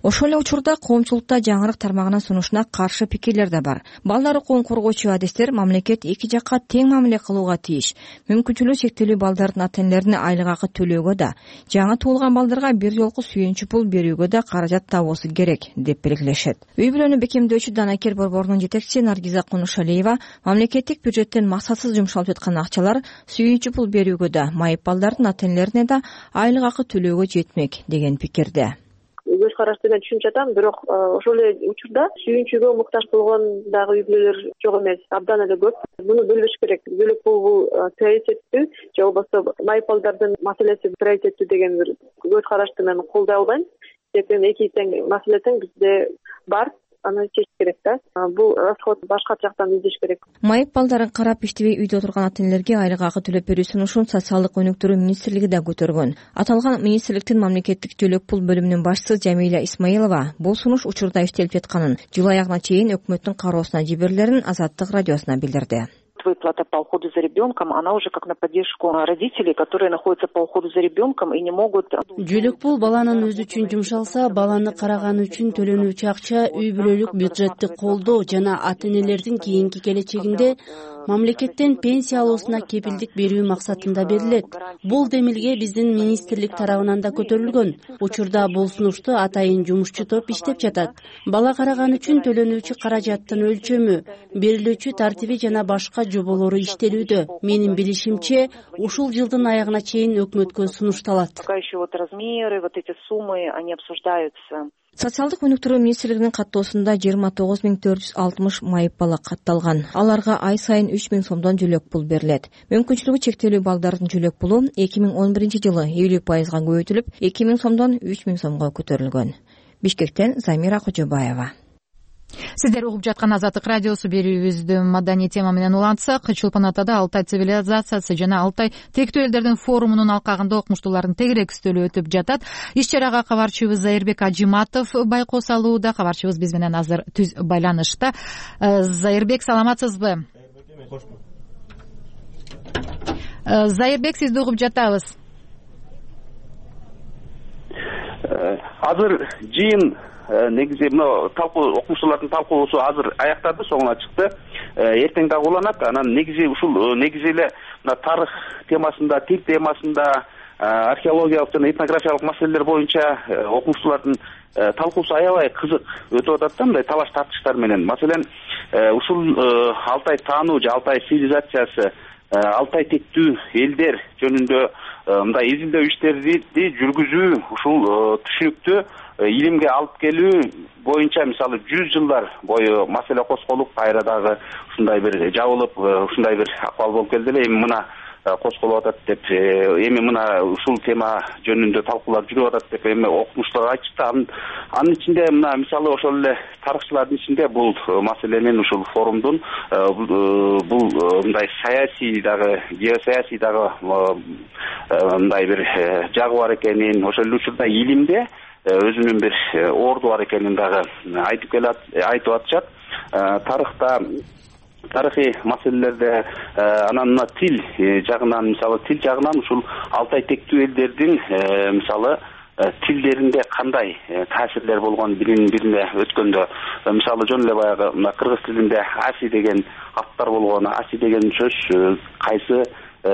Ошол эле учурда коомчулукта жаңырык тармагына сунушуна каршы пикирлер да бар. Балдар укугун коргоочу адистер мамлекет эки жакка тең мамиле кылууга тийиш. Мүмкүнчүлүгү чектелүү балдардын ата-энелерине айлык акы төлөөгө да, жаңы туулган балдарга бир жолку сүйүнчү пул берүүгө да каражат табуусу керек деп белгилешет. Үй бүлөнү бекемдөөчү Данакер борборунун жетекчиси Наргиза Кунушалиева мамлекеттик бюджеттен максатсыз жумшалып жаткан акчалар сүйүнчү пул берүүгө да, майып балдардын ата-энелерине да айлык акы төлөөгө жетмек деген пикирде. Көз карашты мен түшүнүп жатам, бирок ошол эле учурда сүйүнчүгө муктаж болгон дагы үй бүлөлөр жок эмес, абдан эле көп. Муну бөлүш керек. Бөлөк бул бул приоритеттүү же болбосо майып балдардын маселеси приоритеттүү деген бир көз карашты мен колдой албайм. Себеби эки тең маселе тең бизде бар. Аны чечиш керек да. Бул расход башка жактан издеш керек. Майып балдарын карап иштебей үйдө отурган ата-энелерге айлык акы төлөп берүү сунушун социалдык өнүктүрүү министрлиги да көтөргөн. Аталган министрликтин мамлекеттик төлөк пул бөлүмүнүн башчысы Жамиля Исмаилова бул сунуш учурда иштелип жатканын, жыл аягына чейин өкмөттүн кароосуна жиберилерин Азаттык радиосуна билдирди. Выплата по уходу за ребенком, она уже как на поддержку родителей, которые находятся по уходу за ребенком и не могут. Жөлөк пул баланын өзү үчүн жумшалса, баланы караганы үчүн төлөнүүчү акча үй бүлөлүк бюджеттик колдоо жана ата-энелердин кийинки келечегинде мамлекеттен пенсия алуусуна кепилдик берүү максатында берилет. Бул демилге биздин министрлик тарабынан да көтөрүлгөн. Учурда бул сунушту атайын жумушчу топ иштеп жатат. Бала караган үчүн төлөнүүчү каражаттын өлчөмү, берилүүчү тартиби жана башка жоболору иштелүүдө. Менин билишимче, ушул жылдын аягына чейин өкмөткө сунушталат. Пока еще вот размеры, вот эти суммы, они обсуждаются. Социалдык өнүктүрүү министрлигинин каттоосунда жыйырма тогуз миң төрт жүз алтымыш майып бала катталган. Аларга ай сайын үч миң сомдон жөлөк пул берилет. Мүмкүнчүлүгү чектелүү балдардын жөлөк пулу эки миң он биринчи жылы элүү пайызга көбөйтүлүп, эки миң сомдон үч миң сомго көтөрүлгөн. Бишкектен Замира Кожобаева. Сиздер угуп жаткан Азаттык радиосу берүүбүздү маданий тема менен улантсак, Чолпон Атада Алтай цивилизациясы жана Алтай тектүү элдердин форумунун алкагында окумуштуулардын тегерек үстөлү өтүп жатат. Иш чарага кабарчыбыз Зайырбек Ажиматов байкоос алууда. Кабарчыбыз биз менен азыр түз байланышта. Зайырбек, саламатсызбы? Зайырбек, сизди угуп жатабыз. Азыр жыйын негизи мына талкуу окумуштуулардын талкуусу азыр аяктады, соңуна чыкты. Эртең дагы уланат. Анан негизи ушул негизи эле мына тарых темасында, тил темасында, археологиялык жана этнографиялык маселелер боюнча окумуштуулардын талкуусу аябай кызык өтүп атат да, мындай талаш тартыштар менен. Маселен, ушул Алтай таануу же Алтай цивилизациясы, Алтай тектүү элдер жөнүндө мындай изилдөө иштерди жүргүзүү, ушул түшүнүктү илимге алып келүү боюнча мисалы жүз жылдар бою маселе козголуп, кайра дагы ушундай бир жабылып, ушундай бир акыбал болуп келди эле. Эми мына козголуп атат деп, эми мына ушул тема жөнүндө талкуулар жүрүп атат деп эми окумуштуулар айтышты. Анын ичинде мына мисалы ошол эле тарыхчылардын ичинде бул маселенин, ушул форумдун бул мындай саясий дагы, геосаясий дагы мындай бир жагы бар экенин, ошол эле учурда илимде өзүнүн бир орду бар экенин дагы айтып келат, айтып атышат. Тарыхта, тарыхый маселелерде, анан мына тил жагынан, мисалы тил жагынан ушул Алтай тектүү элдердин мисалы тилдеринде кандай таасирлер болгон, биринин бирине өткөндө, мисалы жөн эле баягы мына кыргыз тилинде аси деген аттар болгон, аси деген сөз кайсы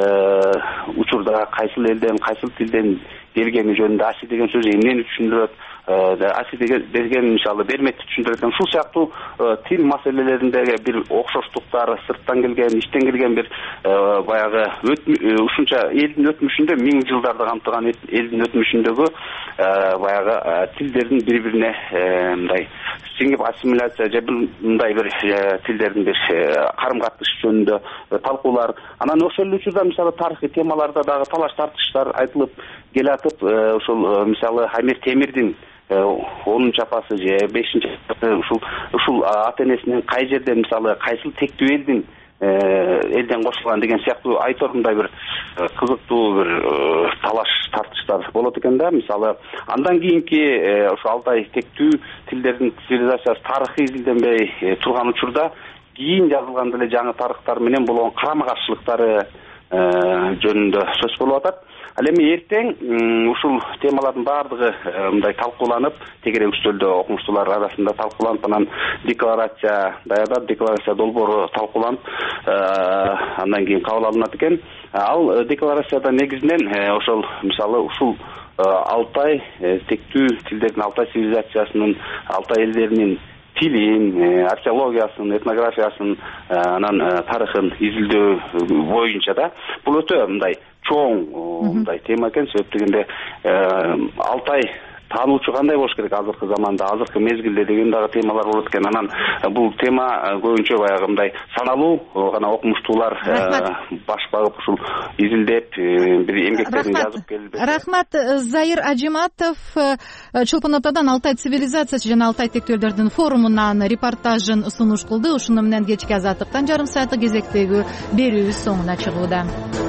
учурда кайсыл элден, кайсыл тилден келгени жөнүндө аси деген сөз эмнени түшүндүрөт, аси деген мисалы берметти түшүндүрөт. Ушул сыяктуу тил маселелериндеги бир окшоштуктар, сырттан келген, иштен келген бир баягы ушунча элдин өтмүшүндө, миң жылдарды камтыган элдин өтмүшүндөгү баягы тилдердин бири-бирине мындай сиңип ассимиляция же мындай бир тилдердин бир карым катыш жөнүндө талкуулар. Анан ошол учурда мисалы тарыхый темаларда дагы талаш тартыштар айтылып келатып, ушул мисалы Амир Темирдин онунчу апасы же бешинчи апасы ушул ушул ата-энесинин кай жерден мисалы кайсыл тектүү элдин элден кошулган деген сыяктуу айторундай бир кызыктуу бир талаш тартыштар болот экен да. Мисалы андан кийинки ошо Алтай тектүү тилдердин цивилизациясы тарыхы изилденбей турган учурда кийин жазылган деле жаңы тарыхтар менен болгон карама каршылыктары жөнүндө сөз болуп атат. Ал эми эртең ушул темалардын баардыгы мындай талкууланып, тегерек үстөлдө окумуштуулар арасында талкууланып, анан декларация даярдап, декларация долбоору талкууланып, андан кийин кабыл алынат экен. Ал декларацияда негизинен ошол мисалы ушул Алтай тектүү тилдердин, Алтай цивилизациясынын, Алтай элдеринин тилин, археологиясын, этнографиясын, анан тарыхын изилдөө боюнча да бул өтө мындай чоң мындай тема экен. Себеп дегенде Алтай таануучу кандай болуш керек азыркы заманда, азыркы мезгилде деген дагы темалар болот экен. Анан бул тема көбүнчө баягы мындай саналуу гана окумуштуулар баш багып ушул изилдеп бир эмгектерин жазып келип. Рахмат. Заир Ажиматов Чолпон атадан Алтай цивилизациясы жана Алтай тектүүлөрдүн форумунан репортажын сунуш кылды. Ушуну менен кечки Азаттыктан жарым саатты кезектеги берүүбүз соңуна чыгууда.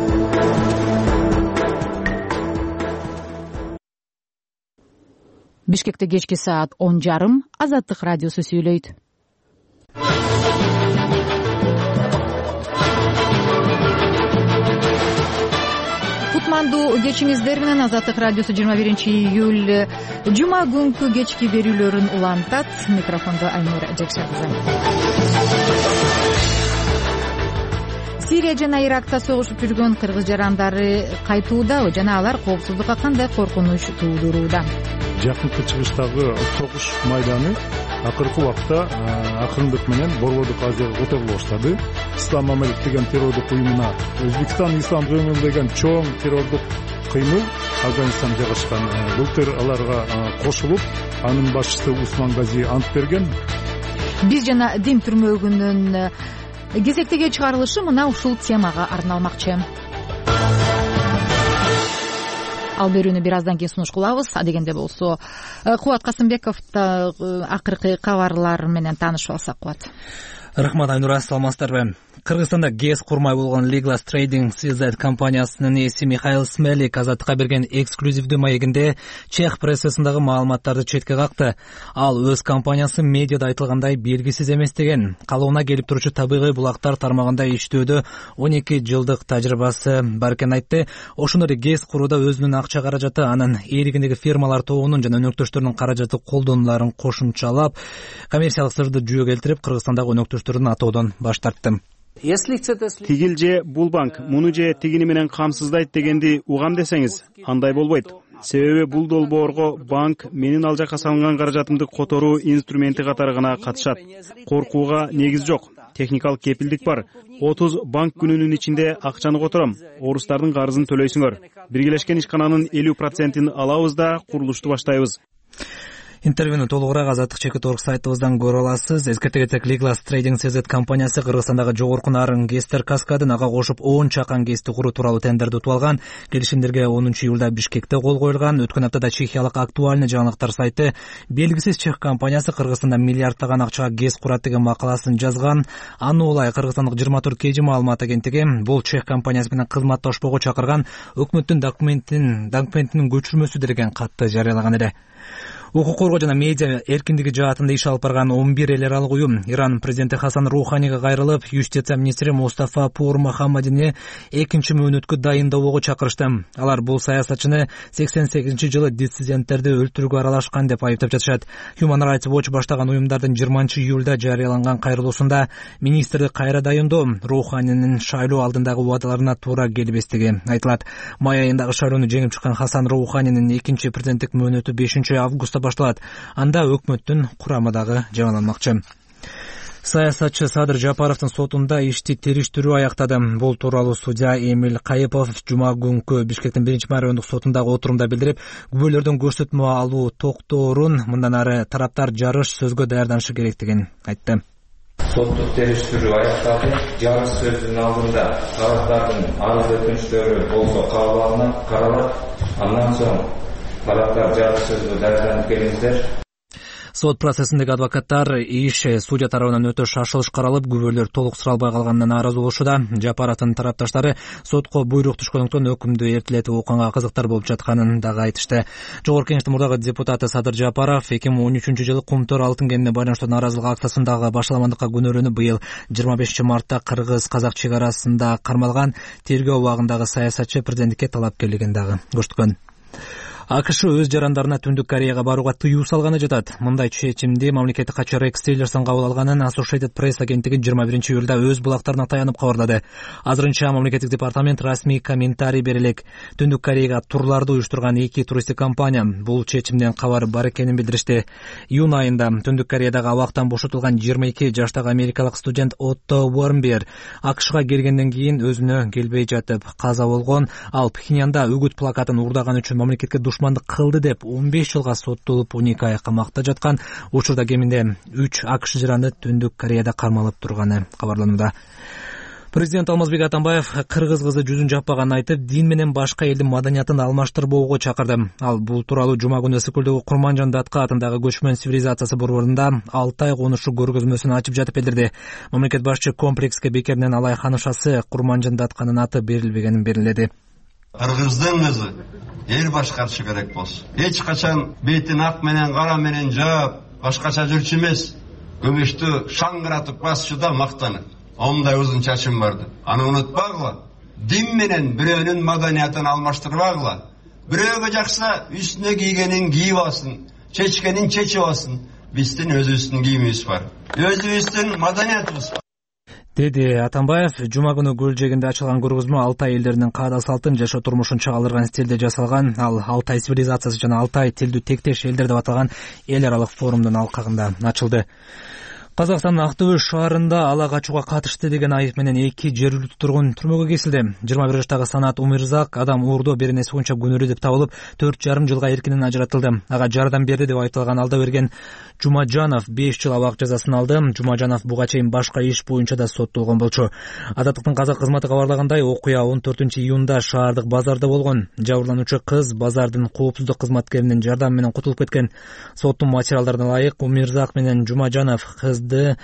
Бишкекте кечки саат он жарым Азаттык радиосу сүйлөйт. Кутмандуу кечиңиздер менен Азаттык радиосу жыйырма биринчи июль жума күнкү кечки берүүлөрүн улантат. Микрофондо Айнура Жакшакызы. Сирия жана Иракта согушуп жүргөн кыргыз жарандары кайтууда жана алар коопсуздукка кандай коркунуч туудурууда? Жакынкы чыгыштагы согуш майданы акыркы убакта акырындык менен Борбордук Азияга которула баштады. Ислам Мамалик деген террордук уюмуна Өзбекстан Ислам жөнүндө деген чоң террордук кыймыл Афганистан жайгашкан. Былтыр аларга кошулуп, анын башчысы Усман Гази ант берген. Биз жана дин түрмөгүнүн кезектеги чыгарылышы мына ушул темага арналмакчы. Ал берүүнү бир аздан кийин сунуш кылабыз. Адегенде болсо Кубат Касымбеков да акыркы кабарлар менен таанышып алсак. Кубат. Рахмат Айнура, саламатсыздарбы? Кыргызстанда гез курмай болгон Liglas Trading си зет компаниясынын ээси Михаил Смелик Азаттыкка берген эксклюзивдүү маегинде чех прессасындагы маалыматтарды четке какты. Ал өз компаниясы медиада айтылгандай белгисиз эмес деген. Калыбына келип турчу табигый булактар тармагында иштөөдө он эки жылдык тажрыйбасы бар экенин айтты. Ошондой гез курууда өзүнүн акча каражаты, анын ээлигиндеги фирмалар тобунун жана өнөктөштөрүнүн каражаты колдонуларын кошумчалап, коммерциялык сырды жүйө келтирип, Кыргызстандагы өнөктөштөрүн атоодон баш тартты. Тигил же бул банк муну же тигини менен камсыздайт дегенди угам десеңиз, андай болбойт. Себеби бул долбоорго банк менин ал жакка салынган каражатымды которуу инструменти катары гана катышат. Коркууга негиз жок. Техникалык кепилдик бар. отуз банк күнүнүн ичинде акчаны котором. Орустардын карызын төлөйсүңөр. Биргелешкен ишкананын элүү процентин алабыз да курулушту баштайбыз. Интервьюну толугураак Азаттык чекит орг сайтыбыздан көрө аласыз. Эскерте кетсек, Liglas Trading си зет компаниясы Кыргызстандагы жогорку нарын гестер каскадын ага кошуп он чакан гезди куруу тууралуу тендерди утуп алган. Келишимдерге онунчу июлда Бишкекте кол коюлган. Өткөн аптада чехиялык актуальный жаңылыктар сайты белгисиз чех компаниясы Кыргызстанда миллиарддаган акчага гез курат деген макаласын жазган. Аны улай Кыргызстандык жыйырма төрт кей жи маалымат агенттиги бул чех компаниясы менен кызматташпоого чакырган өкмөттүн документин документинин көчүрмөсү деген катты жарыялаган эле. Укук коргоо жана медиа эркиндиги жаатында иш алып барган он бир эл аралык уюм Иран президенти Хасан Руханига кайрылып, юстиция министри Мустафа Пур Мухаммадини экинчи мөөнөткө дайындоого чакырышты. Алар бул саясатчыны сексен сегизинчи жылы диссиденттерди өлтүрүүгө аралашкан деп айыптап жатышат. Human Rights Watch баштаган уюмдардын жыйырманчы июлда жарыяланган кайрылуусунда министрди кайра дайындоо Руханинин шайлоо алдындагы убадаларына туура келбестиги айтылат. Май айындагы шайлоону жеңип чыккан Хасан Руханинин экинчи президенттик мөөнөтү бешинчи августта башталат. Анда өкмөттүн курамы дагы жаңыланмакчы. Саясатчы Садыр Жапаровдун сотунда ишти териштирүү аяктады. Бул тууралуу судья Эмиль Кайыпов жума күнкү Бишкектин биринчи райондук сотундагы отурумда билдирип, күбөлөрдөн көрсөтмө алуу токтоорун мындан ары тараптар жарыш сөзгө даярданышы керектигин айтты. Соттук териштирүү аякталды. Жарыш сөзүнүн алдында тараптардын арыз өтүнүчтөрү болсо кабыл алынат, каралат. Андан соң тараптар жарыш сөзгө даярданып келиңиздер. Сот процессиндеги адвокаттар иш судья тарабынан өтө шашылыш каралып, күбөлөр толук суралбай калганына нааразы болушуда. Жапаровдун тарапташтары сотко буйрук түшкөндүктөн өкүмдү эртелетип окуганга кызыктар болуп жатканын дагы айтышты. Жогорку Кеңештин мурдагы депутаты Садыр Жапаров эки миң он үчүнчү жылы Кумтөр алтын кенине байланыштуу нааразылык акциясындагы башаламандыкка күнөөрүнүп быйыл жыйырма бешинчи мартта кыргыз-казак чек арасында кармалган тергөө убагындагы саясатчы президенттикке талапкерлигин дагы көрсөткөн. АКШ өз жарандарына Түндүк Кореяга барууга тыюу салганы жатат. Мындай чечимди мамлекеттик катчы Рекс Тиллерсон кабыл алганын Associated Press агенттиги жыйырма биринчи июлда өз булактарына таянып кабарлады. Азырынча мамлекеттик департамент расмий комментарий бере элек. Түндүк Кореяга турларды уюштурган эки туристтик компания бул чечимден кабары бар экенин билдиришти. Июнь айында Түндүк Кореядагы абактан бошотулган жыйырма эки жаштагы америкалык студент Отто Уормбер АКШга келгенден кийин өзүнө келбей жатып каза болгон. Ал Пхеньянда үгүт плакатын уурдаган үчүн мамлекетке душмандык кылды деп он беш жылга соттолуп он эки ай камакта жаткан. Учурда кеминде үч АКШ жараны Түндүк Кореяда кармалып турганы кабарланууда. Президент Алмазбек Атамбаев кыргыз кызы жүзүн жаппаганын айтып, дин менен башка элдин маданиятын алмаштырбоого чакырды. Ал бул тууралуу жума күнү Ысыкөлдөгү Курманжан Датка атындагы көчмөн цивилизациясы борборунда Алтай конушу көргөзмөсүн ачып жатып билдирди. Мамлекет башчы комплекске бекеринен алай ханышасы Курманжан Датканын аты берилбегенин белгиледи. Кыргыздын кызы эл башкарышы керек болсун. Эч качан бетин ак менен кара менен жаап, башкача жүрчү эмес. Көмөштү шаңгыратып басчыда мактанып. Ондай узун чачым барды. Аны унутпагыла. Дин менен бирөөнүн маданиятын алмаштырбагыла. Бирөөгө жакса үстүнө кийгенин кийип алсын, чечкенин чечип алсын. Биздин өзүбүздүн кийимибиз бар. Өзүбүздүн маданиятыбыз бар. Деди Атамбаев. Жума күнү көл жээгинде ачылган көргөзмө Алтай элдеринин каада салтын, жашоо турмушун чагылдырган стилде жасалган. Ал Алтай цивилизациясы жана Алтай тилдүү тектеш элдер деп аталган эл аралык форумдун алкагында ачылды. Казакстандын Актөбө шаарында ала качууга катышты деген айып менен эки жергиликтүү тургун түрмөгө кесилди. жыйырма бир жаштагы Санат Умирзак адам уурдоо беренеси боюнча күнөөлүү деп табылып, төрт жарым жылга эркинен ажыратылды. Ага жардам берди деп айтылган алда берген Жумажанов беш жыл абак жазасын алды. Жумажанов буга чейин башка иш боюнча да соттолгон болчу. Адаттыктын казак кызматы кабарлагандай, окуя он төртүнчү июнда шаардык базарда болгон. Жабырлануучу кыз базардын коопсуздук кызматкеринин жардамы менен кутулуп кеткен. Соттун материалдарына ылайык Умирзак менен Жумажанов кыз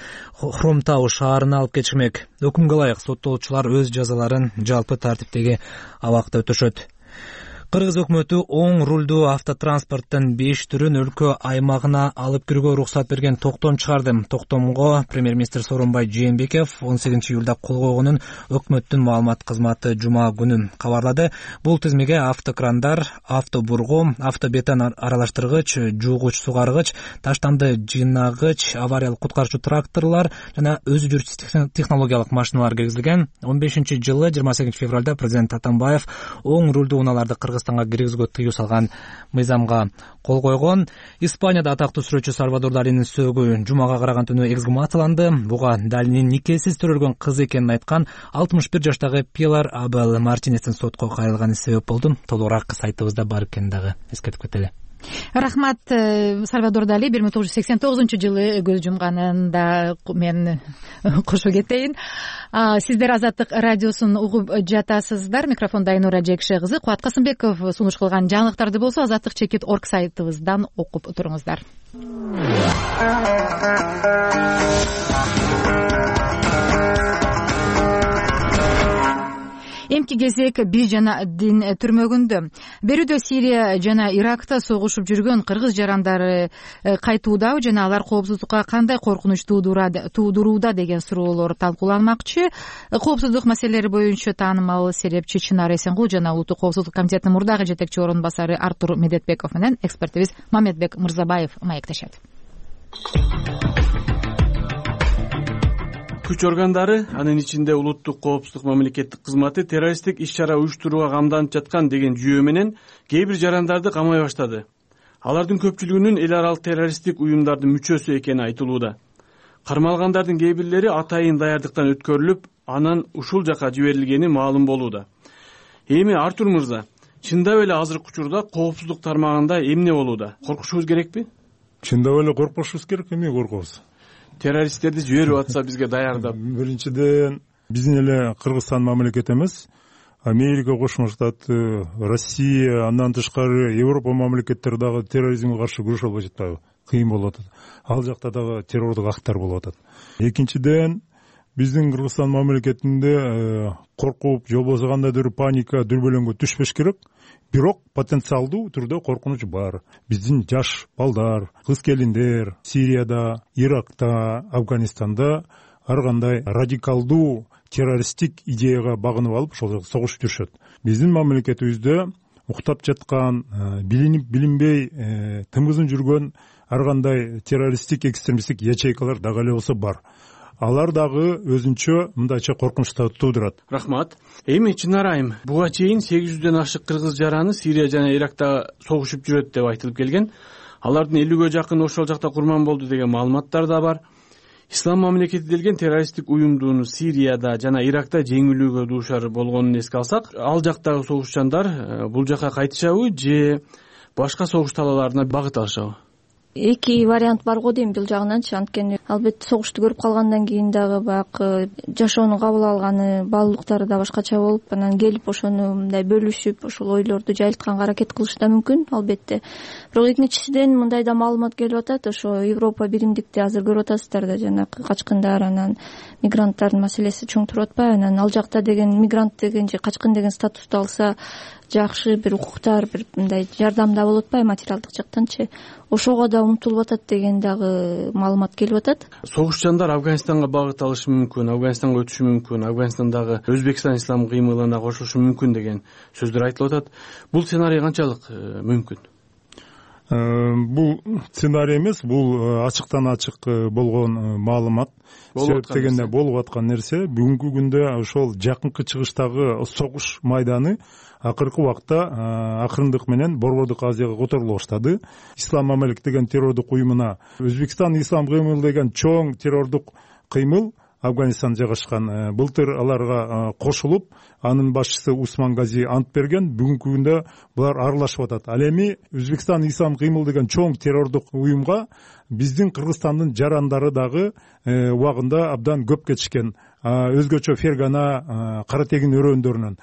Хромтау шаарына алып кетишмек. Өкүмгө ылайык соттолуучулар өз жазаларын жалпы тартиптеги абакта өтөшөт. Кыргыз өкмөтү оң рулдуу автотранспорттун беш түрүн өлкө аймагына алып кирүүгө уруксат берген токтом чыгарды. Токтомго премьер-министр Сооронбай Жээнбеков он сегизинчи июлда кол койгонун өкмөттүн маалымат кызматы жума күнү кабарлады. Бул тизмеге автокрандар, автобургу, автобетон аралаштыргыч, жуугуч сугаргыч, таштанды жыйнагыч, авариялык куткаруучу тракторлор жана өзү жүрүүчү технологиялык машиналар киргизилген. он бешинчи жылы жыйырма сегизинчи февралда президент Атамбаев оң рулдуу унааларды Кыргызстанга киргизүүгө тыюу салган мыйзамга кол койгон. Испанияда атактуу сүрөтчү Сальвадор Далинин сөөгү жумага караган түнү эксгумацияланды. Буга Далинин никесиз төрөлгөн кызы экенин айткан алтымыш бир жаштагы Пилар Абел Мартинестин сотко кайрылганы себеп болду. Толугураак сайтыбызда бар экенин дагы эскертип кетели. Рахмат. Сальвадор Дали бир миң тогуз жүз сексен тогузунчу жылы көз жумганында мен кошо кетейин. Сиздер Азаттык радиосун угуп жатасыздар. Микрофондо Айнура Жекше кызы. Кубат Касымбеков сунуш кылган жаңылыктарды болсо азаттык чекит точка орг сайтыбыздан окуп туруңуздар. Эмки кезек би жана дин түрмөгүндө. Берүүдө Сирия жана Иракта согушуп жүргөн кыргыз жарандары кайтууда жана алар коопсуздукка кандай коркунуч туудурууда деген суроолор талкууланмакчы. Коопсуздук маселелери боюнча таанымал серепчи Чынар Эсенгул жана Улуттук коопсуздук комитетинин мурдагы жетекчи орун басары Артур Медетбеков менен экспертибиз Мамедбек Мырзабаев маектешет. Күч органдары, анын ичинде улуттук коопсуздук мамлекеттик кызматы террористтик иш-чара уюштурууга камданып жаткан деген жүйө менен кээ бир жарандарды камай баштады. Алардын көпчүлүгүнүн эл аралык террористтик уюмдардын мүчөсү экени айтылууда. Кармалгандардын кээ бирлери атайын даярдыктан өткөрүлүп, анан ушул жака жиберилгени маалым болууда. Эми Артур мырза, чындап эле азыркы учурда коопсуздук тармагында эмне болууда? Коркушубуз керекпи? Чындап эле коркушубуз керек, эмне коркобуз? Террористтерди жиберип атса бизге даярдап. Биринчиден биздин эле Кыргызстан мамлекет эмес, Америка Кошмо Штаты, Россия, андан тышкары Европа мамлекеттери дагы терроризмге каршы күрөшө албай жатпайбы? кыйын болуп атат. Ал жакта дагы террордук актар болуп атат. Экинчиден, биздин Кыргызстан мамлекетинде коркуп же болбосо кандайдыр паника, дүрбөлөңгө түшпөш керек. Бирок потенциалдуу түрдө коркунуч бар. Биздин жаш балдар, кыз келиндер Сирияда, Иракта, Афганистанда ар кандай радикалдуу террористтик идеяга багынып алып ошол жакта согушуп жүрүшөт. Биздин мамлекетибизде уктап жаткан, билинип билинбей тымызын жүргөн ар кандай террористтик, экстремисттик ячейкалар дагы эле болсо бар. Алар дагы өзүнчө мындайча коркунучту туудурат. Рахмат. Эми Чынар айым, буга чейин сегиз жүздөн ашык кыргыз жараны Сирия жана Иракта согушуп жүрөт деп айтылып келген. Алардын элүүгө жакын ошол жакта курман болду деген маалыматтар да бар. Ислам мамлекети делген террористтик уюмдун Сирияда жана Иракта жеңилүүгө дуушар болгонун эске алсак, ал жактагы согушчандар бул жака кайтышабы же башка согуш талааларына багыт алышабы? Эки вариант бар го дейм бул жагынанчы. Анткени албетте согушту көрүп калгандан кийин дагы баягы жашоону кабыл алганы, баалуулуктары да башкача болуп, анан келип ошону мындай бөлүшүп, ошол ойлорду жайылтканга аракет кылышы да мүмкүн, албетте. Бирок экинчиден мындай да маалымат келип атат, ошо Европа биримдикти азыр көрүп атасыздар да, жанагы качкындар, анан мигранттардын маселеси чоң туруп атпайбы? Анан ал жакта деген мигрант деген же качкын деген статусту алса жакшы бир укуктар, бир мындай жардам да болуп атпайбы материалдык жактанчы? Ошого да умтулуп атат деген дагы маалымат келип атат. Согушчандар Афганистанга багыт алышы мүмкүн, Афганистанга өтүшү мүмкүн, Афганистандагы Өзбекстан ислам кыймылына кошулушу мүмкүн деген сөздөр айтылып атат. Бул сценарий канчалык мүмкүн? Бул сценарий эмес, бул ачыктан ачык болгон маалымат. Себеп дегенде болуп аткан нерсе бүгүнкү күндө ошол жакынкы чыгыштагы согуш майданы акыркы убакта акырындык менен Борбордук Азияга которула баштады. Ислам мамлекети деген террордук уюмуна Өзбекстан ислам кыймыл деген чоң террордук кыймыл Афганистанда жайгашкан. Былтыр аларга кошулуп, анын башчысы Усман Гази ант берген. Бүгүнкү күндө булар аралашып атат. Ал эми Өзбекстан ислам кыймыл деген чоң террордук уюмга биздин Кыргызстандын жарандары дагы убагында абдан көп кетишкен. Өзгөчө Фергана, Кара тегин өрөөндөрүнөн.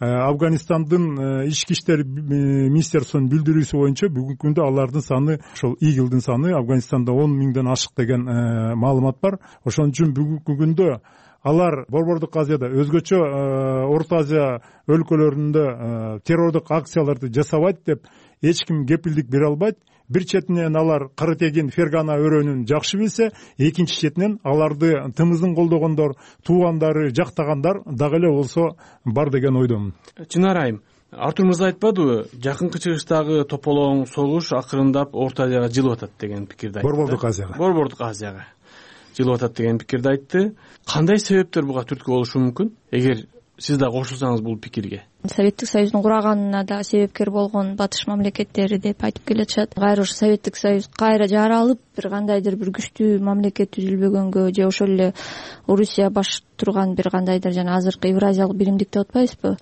Афганистандын ички иштер министерствосунун билдирүүсү боюнча бүгүнкү күндө алардын саны, ошол игилдин саны Афганистанда он миңден ашык деген маалымат бар. Ошон үчүн бүгүнкү күндө алар Борбордук Азияда, өзгөчө Орто Азия өлкөлөрүндө террордук акцияларды жасабайт деп эч ким кепилдик бере албайт. Бир четинен алар Кара тегин Фергана өрөөнүн жакшы билсе, экинчи четинен аларды тымызын колдогондор, туугандары, жактагандар дагы эле болсо бар деген ойдомун. Чынар айым, Артур мырза айтпадыбы, жакынкы чыгыштагы тополоң согуш акырындап Орто Азияга жылып атат деген пикирди айтты. Борбордук Азияга. Борбордук Азияга жылып атат деген пикирди айтты. Кандай себептер буга түрткү болушу мүмкүн? Эгер сиз да кошулсаңыз бул пикирге. Советтик Союздун кураганына да себепкер болгон батыш мамлекеттери деп айтып келатышат. Кайра ушу Советтик Союз кайра жаралып, бир кандайдыр бир күчтүү мамлекет түзүлбөгөнгө же ошол эле Орусия баш турган бир кандайдыр жана азыркы Евразиялык биримдик деп атпайбызбы?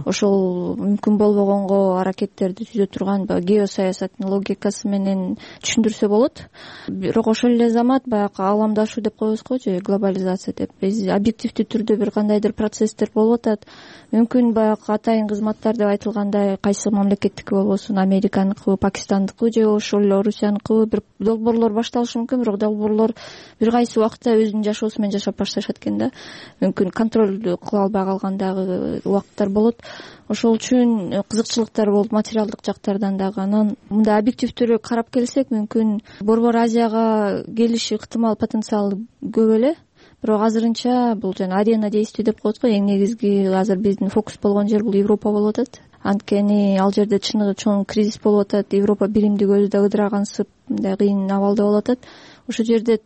Ошол мүмкүн болбогонго аракеттерди түзө турган геосаясаттын логикасы менен түшүндүрсө болот. Бирок ошол эле замат баягы ааламдашуу деп коебуз го, же глобализация деп. Биз объективдүү түрдө бир кандайдыр процесстер болуп атат. Мүмкүн баягы атайын кызматтар деп айтылгандай кайсы мамлекеттики болбосун, Американыкыбы, Пакистандыкыбы же ошол эле Орусияныкыбы бир долбоорлор башталышы мүмкүн, бирок долбоорлор бир кайсы убакта өзүнүн жашоосу менен жашап башташат экен да. Мүмкүн контроль кыла албай калгандагы убакыттар болот. Ошол үчүн кызыкчылыктар болуп, материалдык жактардан дагы. Анан мындай объективдүү карап келсек, мүмкүн Борбор Азияга келиши ыктымал потенциалы көп эле. Бирок азырынча бул жана арена действий деп коет го, эң негизги азыр биздин фокус болгон жер бул Европа болуп атат. Анткени ал жерде чыныгы чоң кризис болуп атат. Европа биримдиги өзү да ыдырагансып, мындай кыйын абалда болуп атат. Ошол жерде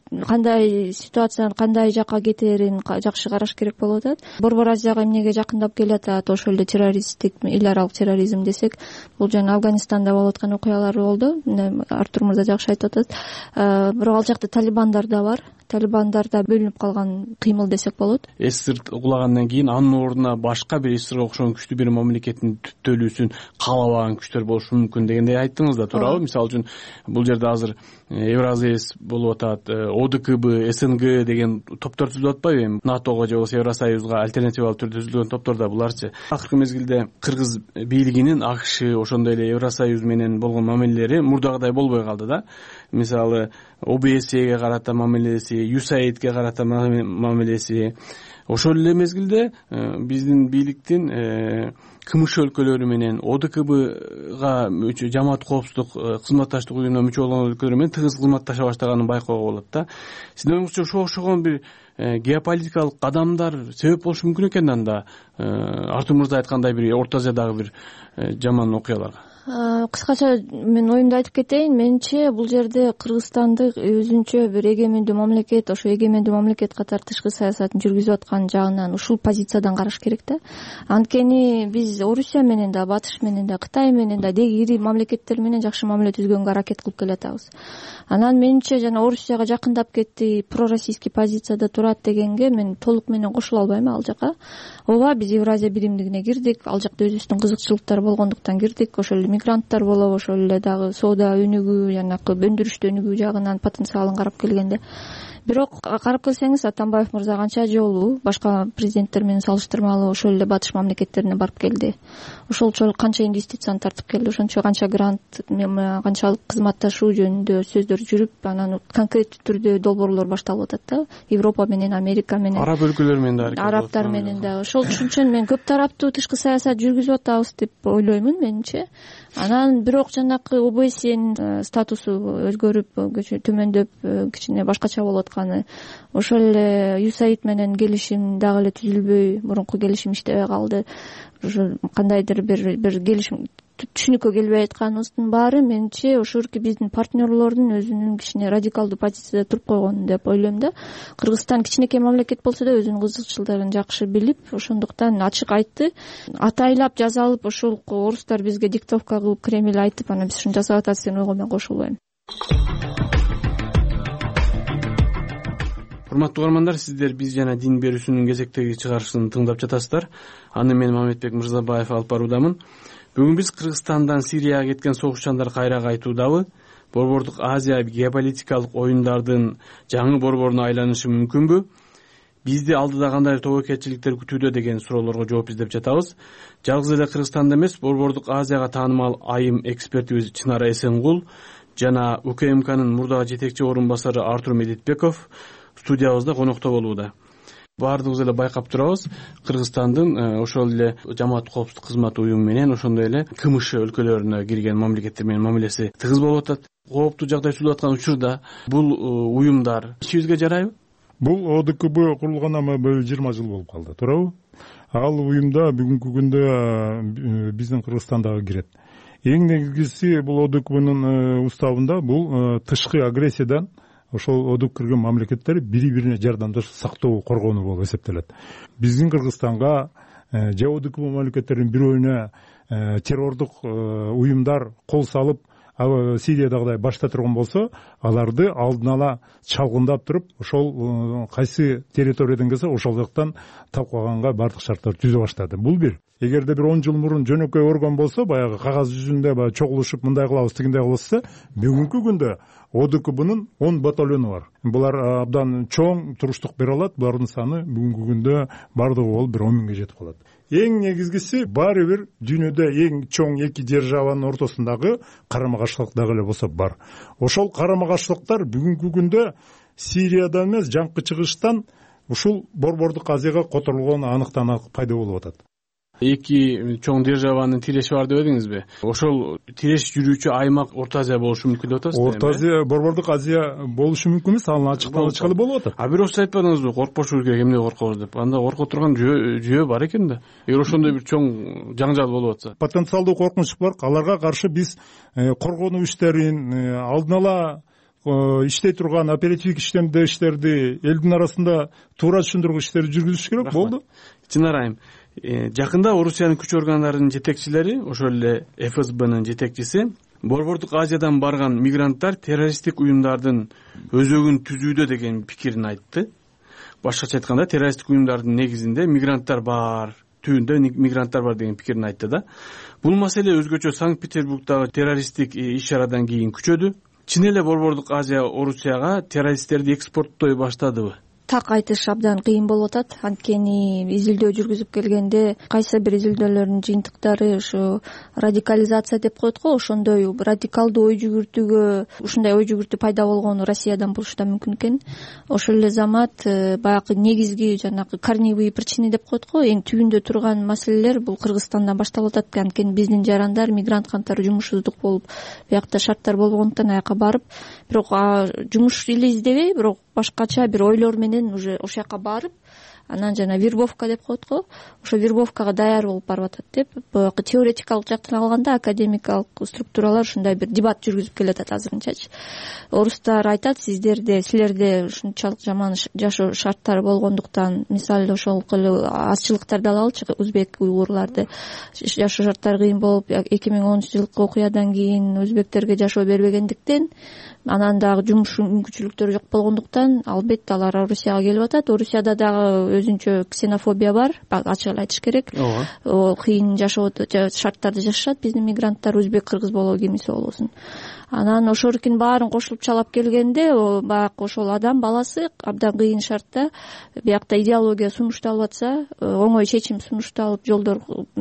кандай ситуациянын кандай жакка кетерин жакшы караш керек болуп атат. Борбор Азияга эмнеге жакындап келатат, ошол эле террористтик, эл аралык терроризм десек, бул жана Афганистанда болуп аткан окуялар болду. Артур мырза жакшы айтып атат. Бирок ал жакта талибандар да бар. Талибандар да бөлүнүп калган кыймыл десек болот. СССР кулагандан кийин анын ордуна башка бир СССРга окшогон күчтүү бир мамлекеттин түптөлүүсүн каалабаган күчтөр болушу мүмкүн дегендей айттыңыз да, туурабы? Мисалы үчүн бул жерде азыр Евразес болуп атат, одкб снг деген топтор түзүлүп атпайбы эми натого же болбосо Евросоюзга альтернативалык түрдө түзүлгөн топтор да буларчы. Акыркы мезгилде кыргыз бийлигинин акш ошондой эле Евросоюз менен болгон мамилелери мурдагыдай болбой калды да. Мисалы ОБСЕге карата мамилеси, юсаидке карата мамилеси. Ошол эле мезгилде биздин бийликтин кмш өлкөлөрү менен одкбга жамаат коопсуздук кызматташтык уюмуна мүчө болгон өлкөлөр менен тыгыз кызматташа баштаганын байкоого болот да. Сиздин оюңузча ошого окшогон бир геополитикалык кадамдар себеп болушу мүмкүн экен анда Артур мырза айткандай бир Орто Азиядагы бир жаман окуяларга? Кыскача мен оюмду айтып кетейин. Менимче бул жерде Кыргызстандык өзүнчө бир эгемендүү мамлекет, ошо эгемендүү мамлекет катары тышкы саясатын жүргүзүп аткан жагынан ушул позициядан караш керек да. Анткени биз Орусия менен да, Батыш менен да, Кытай менен да деги ири мамлекеттер менен жакшы мамиле түзгөнгө аракет кылып келатабыз. Анан менимче жана Орусияга жакындап кетти, пророссийский позицияда турат дегенге мен толук менен кошула албайм ал жака. Ооба, биз Евразия биримдигине кирдик, ал жакта өзүбүздүн кызыкчылыктар болгондуктан кирдик. Ошол эле мигранттар болобу, ошол эле дагы соода өнүгүү, жанакы өндүрүштү өнүгүү жагынан потенциалын карап келгенде. Бирок карап келсеңиз, Атамбаев мырза канча жолу башка президенттер менен салыштырмалуу ошол эле батыш мамлекеттерине барып келди. Ошолчо канча инвестицияны тартып келди, ошончо канча грант, канчалык кызматташуу жөнүндө сөздөр жүрүп, анан конкреттүү түрдө долбоорлор башталып атат да. Европа менен, Америка менен, араб өлкөлөр менен да, арабтар менен да. Ошол үчүн мен көп тараптуу тышкы саясат жүргүзүп атабыз деп ойлоймун менимче. Анан бирок жанакы ОБСенин статусу өзгөрүп, төмөндөп, кичине башкача болуп атканы, ошол эле юсаид менен келишим дагы эле түзүлбөй, мурунку келишим иштебей калды. Ошо кандайдыр бир бир келишим түшүнүккө келбей атканыбыздын баары менимче ошурки биздин партнерлордун өзүнүн кичине радикалдуу позицияда туруп койгону деп ойлойм да. Кыргызстан кичинекей мамлекет болсо да өзүнүн кызыкчылыктарын жакшы билип, ошондуктан ачык айтты. Атайлап жазалып, ошол орустар бизге диктовка кылып Кремль айтып, анан биз ушуну жасап атат деген ойго мен кошулбайм. Урматтуу угармандар, сиздер биз жана дин берүүсүнүн кезектеги чыгарылышын тыңдап жатасыздар. Аны мен Мамедбек Мырзабаев алып баруудамын. Бүгүн биз Кыргызстандан Сирияга кеткен согушчандар кайра кайтуудабы, Борбордук Азия геополитикалык оюндардын жаңы борборуна айланышы мүмкүнбү? Бизди алдыда кандай тобокелчиликтер күтүүдө деген суроолорго жооп издеп жатабыз. Жалгыз эле Кыргызстанда эмес, Борбордук Азияга таанымал айым экспертибиз Чынара Эсенгул жана УКМКнын мурдагы жетекчи орун басары Артур Медетбеков студиябызда конокто болууда. Баардыгыбыз эле байкап турабыз, Кыргызстандын ошол эле жамаат коопсуздук кызматы уюму менен ошондой эле КМШ өлкөлөрүнө кирген мамлекеттер менен мамилеси тыгыз болуп атат. Кооптуу жагдай түзүлүп аткан учурда бул уюмдар ишибизге жарайбы? Бул ОДКБ курулганына жыйырма жыл болуп калды, туурабы? Ал уюмда бүгүнкү күндө биздин Кыргызстандагы кирет. Эң негизгиси бул ОДКБнын уставында бул тышкы агрессиядан ошол одук кирген мамлекеттер бири-бирине жардамдашып сактоо, коргонуу болуп эсептелет. Биздин Кыргызстанга же одук мамлекеттердин бирөөүнө террордук уюмдар кол салып, Сириядагыдай башта турган болсо, аларды алдын ала чалгындап туруп, ошол кайсы территориядан келсе, ошол жактан талкаганга бардык шарттар түзө баштады. Бул бир. Эгерде бир он жыл мурун жөнөкөй орган болсо, баягы кагаз жүзүндө баягы чогулушуп мындай кылабыз, тигиндей кылабыз да, бүгүнкү күндө ОДКБнын он батальону бар. Булар абдан чоң туруштук бере алат. Булардын саны бүгүнкү күндө бардыгы болуп бир он миңге жетип калат. Эң негизгиси баары бир дүйнөдө эң чоң эки державанын ортосундагы карама-каршылык дагы эле болсо бар. Ошол карама-каршылыктар бүгүнкү күндө Сириядан эмес, жаңкы чыгыштан ушул Борбордук Азияга которулгон аныктан анык пайда болуп атат. Эки чоң державанын тиреши бар дебедиңизби? Ошол тиреш жүрүүчү аймак Орто Азия болушу мүмкүн деп атасызбы? Орто Азия, Борбордук Азия болушу мүмкүн эмес, анын ачыкталып чыгалы болуп атат. А бирок сиз айтпадыңызбы, коркпошу керек, эмне коркобуз деп? Анда корко турган жөө бар экен да. Эгер ошондой бир чоң жаңжал болуп атса. Потенциалдуу коркунуч бар. Аларга каршы биз коргонуу иштерин, алдын ала иштей турган оперативдик иштерди элдин арасында туура түшүндүргү иштерди жүргүзүш керек. Болду. Чынарайым. Жакында Орусиянын күч органдарынын жетекчилери, ошол эле эф эс бнын жетекчиси, Борбордук Азиядан барган мигранттар террористтик уюмдардын өзөгүн түзүүдө деген пикирин айтты. Башкача айтканда, террористтик уюмдардын негизинде мигранттар бар, түбүндө мигранттар бар деген пикирин айтты да. Бул маселе өзгөчө Санкт-Петербургдагы террористтик иш-чарадан кийин күчөдү. чын эле Борбордук Азия Орусияга террористтерди экспорттой баштадыбы? Так айтыш абдан кыйын болуп атат. Анткени изилдөө жүргүзүп келгенде кайсы бир изилдөөлөрдүн жыйынтыктары ушу радикализация деп коет го, ошондой радикалдуу ой жүгүртүүгө, ушундай ой жүгүртүү пайда болгону Россиядан болушу да мүмкүн экен. Ошол эле замат баягы негизги жанагы корневые причины деп коет го, эң түбүндө турган маселелер бул Кыргызстандан башталып атат. Анткени биздин жарандар, мигрант кантары жумушсуздук болуп, биякта шарттар болбогондуктан аяка барып, бирок жумуш эле издебей, бирок башкача бир ойлор менен уже ошол жака барып, анан жана вербовка деп коет го, ошо вербовкага даяр болуп барып атат деп, баягы теоретикалык жактан алганда академикалык структуралар ушундай бир дебат жүргүзүп келатат азырынчачы. Орустар айтат, сиздерде силерде ушунчалык жаман жашоо шарттары болгондуктан, мисалы ошол азчылыктарды алалычы, өзбек уйгурларды жашоо шарттары кыйын болуп, эки миң онунчу жылкы окуядан кийин өзбектерге жашоо бербегендиктен, анан дагы жумуш мүмкүнчүлүктөрү жок болгондуктан, албетте алар Орусияга келип атат. Орусияда дагы өзүнчө ксенофобия бар, ачык эле айтыш керек. Ооба. Кыйын жашоо шарттарда жашашат биздин мигранттар, өзбек, кыргыз болобу, кимиси болбосун. Анан ошолордун баарын кошулуп чалап келгенде, баягы ошол адам баласы абдан кыйын шартта, биякта идеология сунушталып атса, оңой чечим сунушталып, жолдор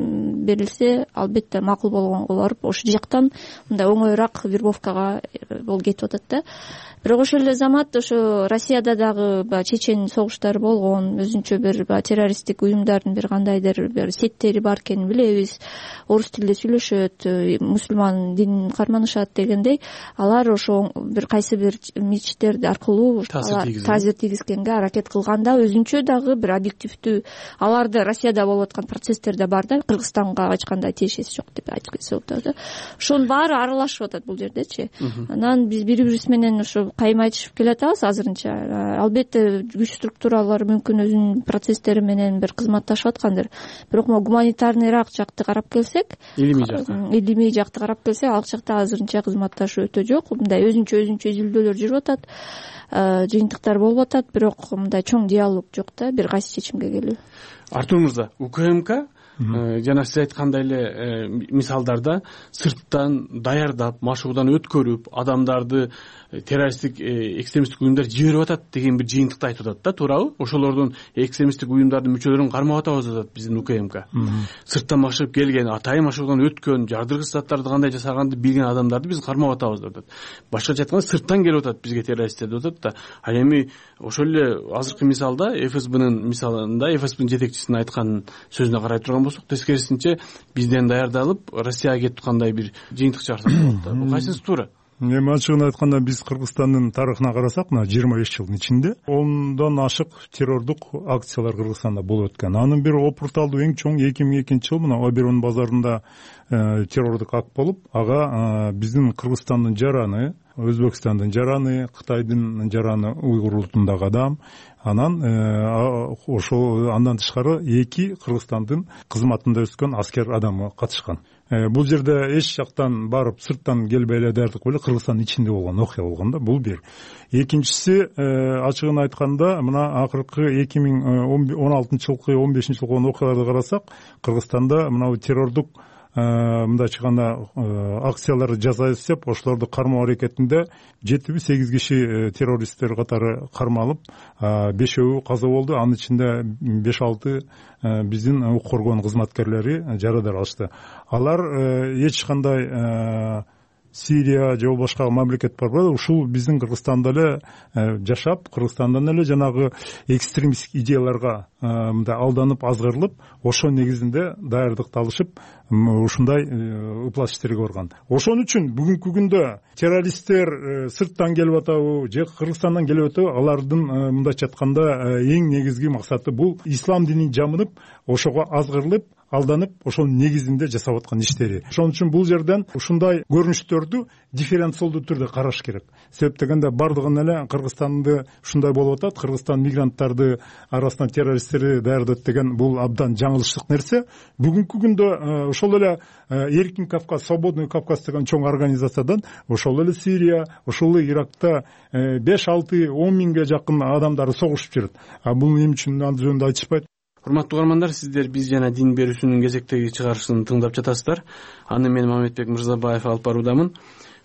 берилсе, албетте макул болгонго барып, ошол жактан мындай оңоюраак вербовкага бул кетип атат да. Бирок ошол эле замат ошо Россияда дагы баягы чечен согуштары болгон, өзүнчө бир баягы террористтик уюмдардын бир кандайдыр бир сеттери бар экенин билебиз. Орус тилинде сүйлөшөт, мусулман динин карманышат дегендей, алар ошо бир кайсы бир мечитер аркылуу таасир тийгизгенге аракет кылганда, өзүнчө дагы бир объективдүү, аларда Россияда болуп аткан процесстер да бар да, Кыргызстанга эч кандай тиешеси жок деп айтып болот да. Ошонун баары аралашып атат бул жердечи. Анан биз бири-бирибиз менен ошо кайым айтышып келатабыз азырынча. Албетте күч структуралары мүмкүн өзүнүн процесстери менен бир кызматташып аткандыр. Бирок могу гуманитарныйраак жакты карап келсек, илимий жакты, илимий жакты карап келсек, ал жакта азырынча кызматташуу өтө жок. Мындай өзүнчө өзүнчө изилдөөлөр жүрүп атат, жыйынтыктар болуп атат, бирок мындай чоң диалог жок да, бир кайсы чечимге келүү. Артур мырза, УКМК жана сиз айткандай эле мисалдарда сырттан даярдап, машыгуудан өткөрүп, адамдарды террористтик экстремисттик уюмдар жиберип атат деген бир жыйынтыкты айтып атат да, туурабы? Ошолордун экстремисттик уюмдардын мүчөлөрүн кармап атабыз деп атат биздин УКМК. Сырттан машыгып келген, атайын машыгуудан өткөн, жардыргыч заттарды кандай жасаганды билген адамдарды биз кармап атабыз деп атат. Башкача айтканда сырттан келип атат бизге террористтер деп атат да. Ал эми ошол эле азыркы мисалда ФСБнын мисалында ФСБнын жетекчисинин айткан сөзүнө карай турган болсок, тескерисинче бизден даярдалып Россияга кетип кандай бир жыйынтык чыгарсак болот да. Бул кайсынысы туура? Эми ачыгын айтканда биз Кыргызстандын тарыхына карасак, мына жыйырма беш жылдын ичинде ондон ашык террордук акциялар Кыргызстанда болуп өткөн. Анын бир опурталдуу эң чоң эки миң экинчи жыл мына Оберон базарында террордук акт болуп, ага биздин Кыргызстандын жараны, Өзбекстандын жараны, Кытайдын жараны, уйгур улутундагы адам, анан ошо андан тышкары эки Кыргызстандын кызматында өскөн аскер адамы катышкан. Бул жерде эч жактан барып сырттан келбей эле даярдык беле Кыргызстандын ичинде болгон окуя болгон да, бул бир. Экинчиси, ачыгын айтканда, мына акыркы эки миң он алтынчы жылкы, он бешинчи жылкы окуяларды карасак, Кыргызстанда мына террордук мындай чыкканда акцияларды жасап, ошолорду кармоо аракетинде жетиби сегиз киши террористтер катары кармалып, бешөөү каза болду. Анын ичинде беш алты биздин укук коргоон кызматкерлери жарадар алышты. Алар эч кандай Сирия же башка мамлекет бар болот, ушул биздин Кыргызстанда эле жашап, Кыргызстандан эле жанагы экстремисттик идеяларга мындай алданып, азгырылып, ошол негизинде даярдыкты алышып, ушундай ыплас иштерге барган. Ошон үчүн бүгүнкү күндө террористтер сырттан келип атабы, же Кыргызстандан келип атабы, алардын мындайча айтканда эң негизги максаты бул ислам динин жамынып, ошого азгырылып, алданып, ошол негизинде жасап аткан иштери. Ошон үчүн бул жерден ушундай көрүнүштөрдү дифференциалдуу түрдө караш керек. Себеп дегенде бардыгын эле Кыргызстанды ушундай болуп атат, Кыргызстан мигранттарды арасынан террористтерди даярдайт деген бул абдан жаңылыштык нерсе. Бүгүнкү күндө ошол эле Эркин Кавказ, Свободный Кавказ деген чоң организациядан ошол эле Сирия, ошол эле Иракта беш алты он миңге жакын адамдары согушуп жүрөт. А бул эмне үчүн аны жөнүндө айтышпайт? Урматтуу угармандар, сиздер биз жана дин берүүсүнүн кезектеги чыгарылышын тыңдап жатасыздар. Аны мен Мамедбек Мырзабаев алып баруудамын.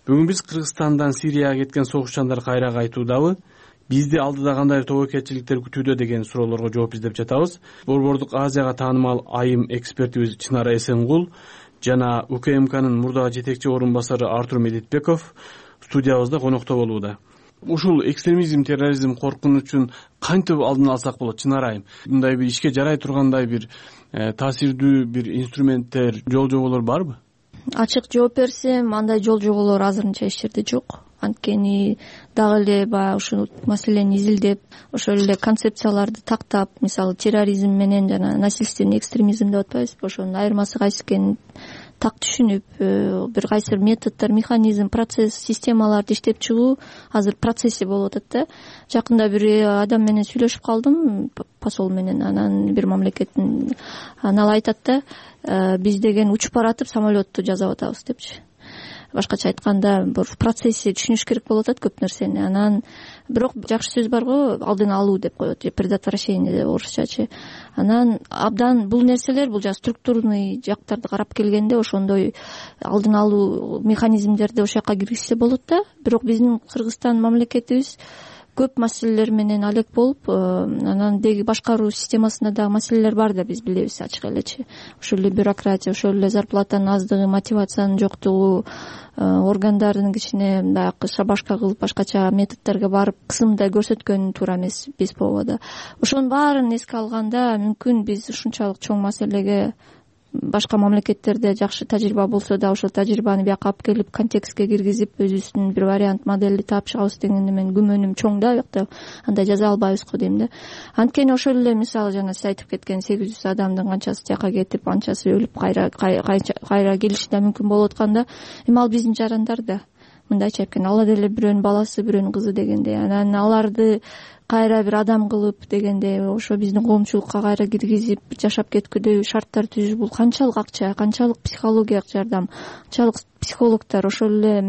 бүгүн биз Кыргызстандан Сирияга кеткен согушчандар кайра кайтуудабы, бизди алдыда кандай тобокелчиликтер күтүүдө деген суроолорго жооп издеп жатабыз. Борбордук Азияга таанымал айым экспертибиз Чынара Эсенгул жана УКМКнын мурдагы жетекчи орун басары Артур Медетбеков студиябызда конокто болууда. Ушул экстремизм, терроризм коркунучун кантип алдын алсак болот, Чынара айым? Мындай бир ишке жарай тургандай бир таасирдүү бир инструменттер, жол жоболор барбы? Ачык жооп берсем, андай жол жоболор азырынча эч жерде жок. Анткени дагы эле баягы ушул маселени изилдеп, ошол эле концепцияларды тактап, мисалы терроризм менен жана насильственный экстремизм деп атпайбызбы, ошонун айырмасы кайсы экенин так түшүнүп, бир кайсы методдор, механизм, процесс, системаларды иштеп чыгуу азыр процесси болуп атат да. Жакында бир адам менен сүйлөшүп калдым, посол менен, анан бир мамлекеттин, анан ал айтат да, биз деген учуп баратып самолетту жасап атабыз депчи. Башкача айтканда, бир процесси түшүнүш керек болуп атат көп нерсени. Анан бирок жакшы сөз бар го, алдын алуу деп коет, предотвращение деп орусчачы. Анан абдан бул нерселер, бул жана структурный жактарды карап келгенде ошондой алдын алуу механизмдерди ошол жака киргизсе болот да. Бирок биздин Кыргызстан мамлекетибиз көп маселелер менен алек болуп, анан деги башкаруу системасында дагы маселелер бар да, биз билебиз ачык элечи. Ошол эле бюрократия, ошол эле зарплатанын аздыгы, мотивациянын жоктугу, органдардын кичине баягы шабашка кылып башкача методдорго барып кысымда көрсөткөн туура эмес биз ПОда. Ошонун баарын эске алганда мүмкүн биз ушунчалык чоң маселеге башка мамлекеттерде жакшы тажрыйба болсо да ошол тажрыйбаны бияка алып келип контекстке киргизип өзүбүздүн бир вариант моделди таап чыгабыз дегенде менин күмөнүм чоң да, биякта андай жаза албайбыз го дейм да. Анткени ошол эле мисалы жана сиз айтып кеткен сегиз жүз адамдын канчасы жака кетип, анчасы өлүп кайра кайра келиши да мүмкүн болуп атканда, эми ал биздин жарандар да. Мындайча айтканда, алар деле бирөөнүн баласы, бирөөнүн кызы дегенде, анан аларды кайра бир адам кылып дегенде, ошо биздин коомчулукка кайра киргизип жашап кеткүдөй шарттар түзүү, бул канчалык акча, канчалык психологиялык жардам, канчалык психологдор ошол эле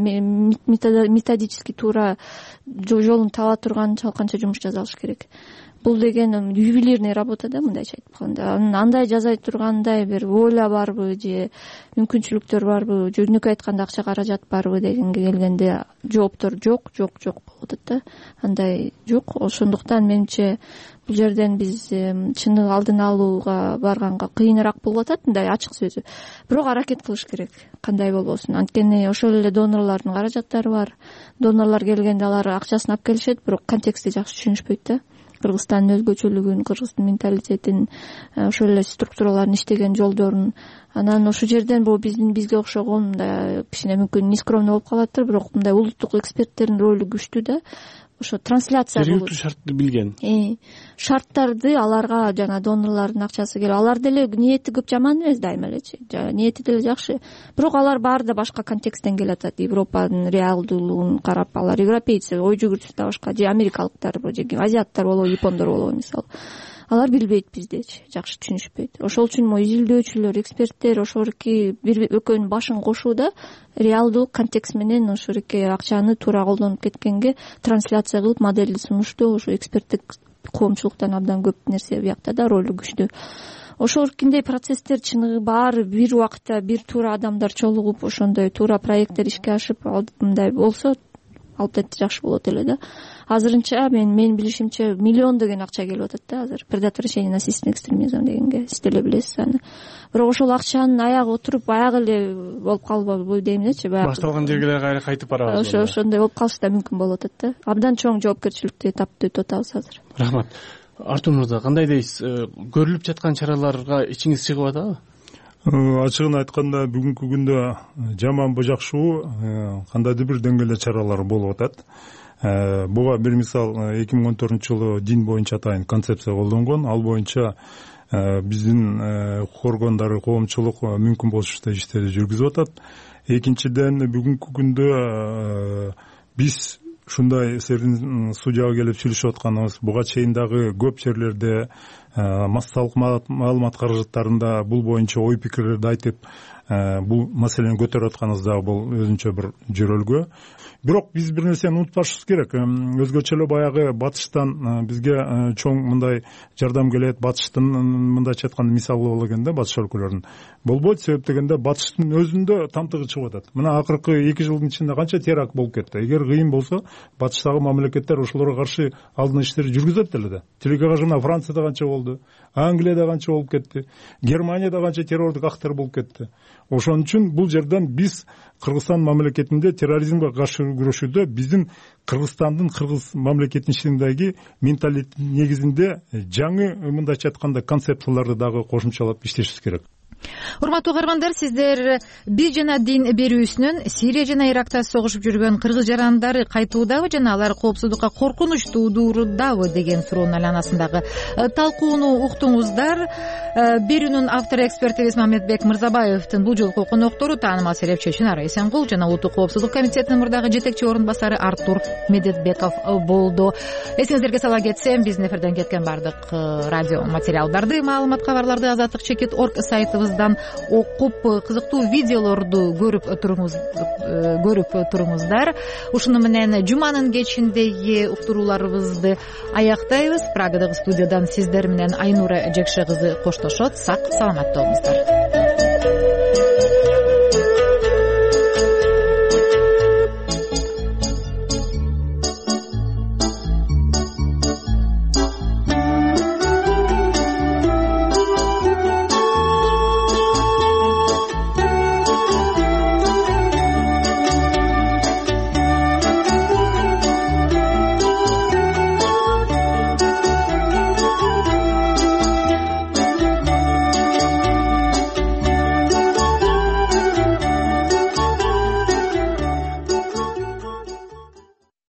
методически туура жолун таба турган канча жумуш жасалыш керек. Бул деген ювелирный работа да, мындайча айтканда. Андай жасай тургандай бир воля барбы же мүмкүнчүлүктөр барбы, жөнөкөй айтканда акча каражат барбы дегенге келгенде жооптор жок, жок, жок болуп атат да. Андай жок. Ошондуктан менимче бул жерден биз чыныгы алдын алууга барганга кыйыныраак болуп атат, мындай ачык сөзү. Бирок аракет кылыш керек, кандай болбосун. Анткени ошол эле донорлордун каражаттары бар. Донорлор келгенде алар акчасын алып келишет, бирок контекстти жакшы түшүнүшпөйт да. Кыргызстандын өзгөчөлүгүн, кыргыздын менталитетин, ошол эле структуралардын иштеген жолдорун. Анан ошол жерден бул биздин бизге окшогон мындай кичине мүмкүн нескромный болуп калаттыр, бирок мындай улуттук эксперттердин ролу күчтүү да. Ошо трансляция болот. Жергиликтүү шартты билген. Э, шарттарды аларга жана донорлордун акчасы келип, алар деле ниети көп жаман эмес дайыма элечи. Ниети деле жакшы. Бирок алар баары да башка контексттен келип атат. Европанын реалдуулугун карап, алар европейцы, ой жүгүртүсү да башка, же америкалыктар, же азиаттар болобу, япондор болобу мисалы. Алар билбейт биздечи, жакшы түшүнүшпөйт. Ошол үчүн мо изилдөөчүлөр, эксперттер ошорки бир экөөнүн башын кошууда реалдуу контекст менен ошорки акчаны туура колдонуп кеткенге трансляция кылып модельди сунушту. Ошо эксперттик коомчулуктан абдан көп нерсе биякта да ролу күчтүү. Ошоркиндей процесстер чыныгы баары бир убакытта бир туура адамдар чогулуп, ошондой туура проекттер ишке ашып мындай болсо албетте жакшы болот эле да. Азырынча мен менин билишимче миллион деген акча келип атат да азыр. Предотвращение насильственного экстремизма дегенге сиз деле билесиз аны. Бирок ошол акчанын аягы отуруп баягы эле болуп калбайбы дейм дечи. Башталган жерге эле кайра кайтып барабыз. Ошо ошондой болуп калышы да мүмкүн болуп атат да. Абдан чоң жоопкерчиликтүү этапты өтүп атабыз азыр. Рахмат. Артур мырза, кандай дейсиз? Көрүлүп жаткан чараларга ичиңиз чыгып атабы? Ачыгын айтканда бүгүнкү күндө жаманбы жакшыбы кандайдыр бир деңгээлде чаралар болуп атат. Буга бир мисал эки миң он төртүнчү жылы дин боюнча атайын концепция колдонгон. Ал боюнча биздин укук органдары, коомчулук мүмкүн болушунча иштерди жүргүзүп атат. Экинчиден бүгүнкү күндө биз ушундай сиздин судьяга келип сүйлөшүп атканыбыз, буга чейин дагы көп жерлерде массалык маалымат каражаттарында бул боюнча ой пикирлерди айтып, бул маселени көтөрүп атканыбыз дагы бул өзүнчө бир жөрөлгө. Бирок биз бир нерсени унутпашыбыз керек. Өзгөчө эле баягы батыштан бизге чоң мындай жардам келет. Батыштын мындайча айтканда мисалы боло экен да, батыш өлкөлөрүнүн. Болбойт, себеп дегенде батыштын өзүндө тамтыгы чыгып атат. Мына акыркы эки жылдын ичинде канча теракт болуп кетти. Эгер кыйын болсо, батыштагы мамлекеттер ошолорго каршы алдын иштер жүргүзөт эле да. Тилге каршы мына Францияда канча болду, Англияда канча болуп кетти, Германияда канча террордук актар болуп кетти. Ошон үчүн бул жерден биз Кыргызстан мамлекетинде терроризмге каршы күрөшүүдө биздин Кыргызстандын кыргыз мамлекетинин ичиндеги менталитет негизинде жаңы мындайча айтканда концепцияларды дагы кошумчалап иштешибиз керек. Урматтуу угармандар, сиздер бир жана дин берүүсүнөн Сирия жана Иракта согушуп жүргөн кыргыз жарандары кайтуудабы жана алар коопсуздукка коркунуч туудурудабы деген суроонун айланасындагы талкууну уктуңуздар. Берүүнүн автору экспертибиз Мамедбек Мырзабаевдин бул жолку коноктору таанымал серепчи Чынар Эсенгул жана Улуттук коопсуздук комитетинин мурдагы жетекчи орун басары Артур Медетбеков болду. Эсиңиздерге сала кетсем, биздин эфирден кеткен бардык радио материалдарды, маалымат кабарларды азаттык чекит орг сайтыбыздан окуп, кызыктуу видеолорду көрүп туруңуз көрүп туруңуздар. Ушуну менен жуманын кечиндеги уктурууларыбызды аяктайбыз. Прагадагы студиядан сиздер менен Айнура Жекше кызы коштошот. Сак саламатта болуңуздар.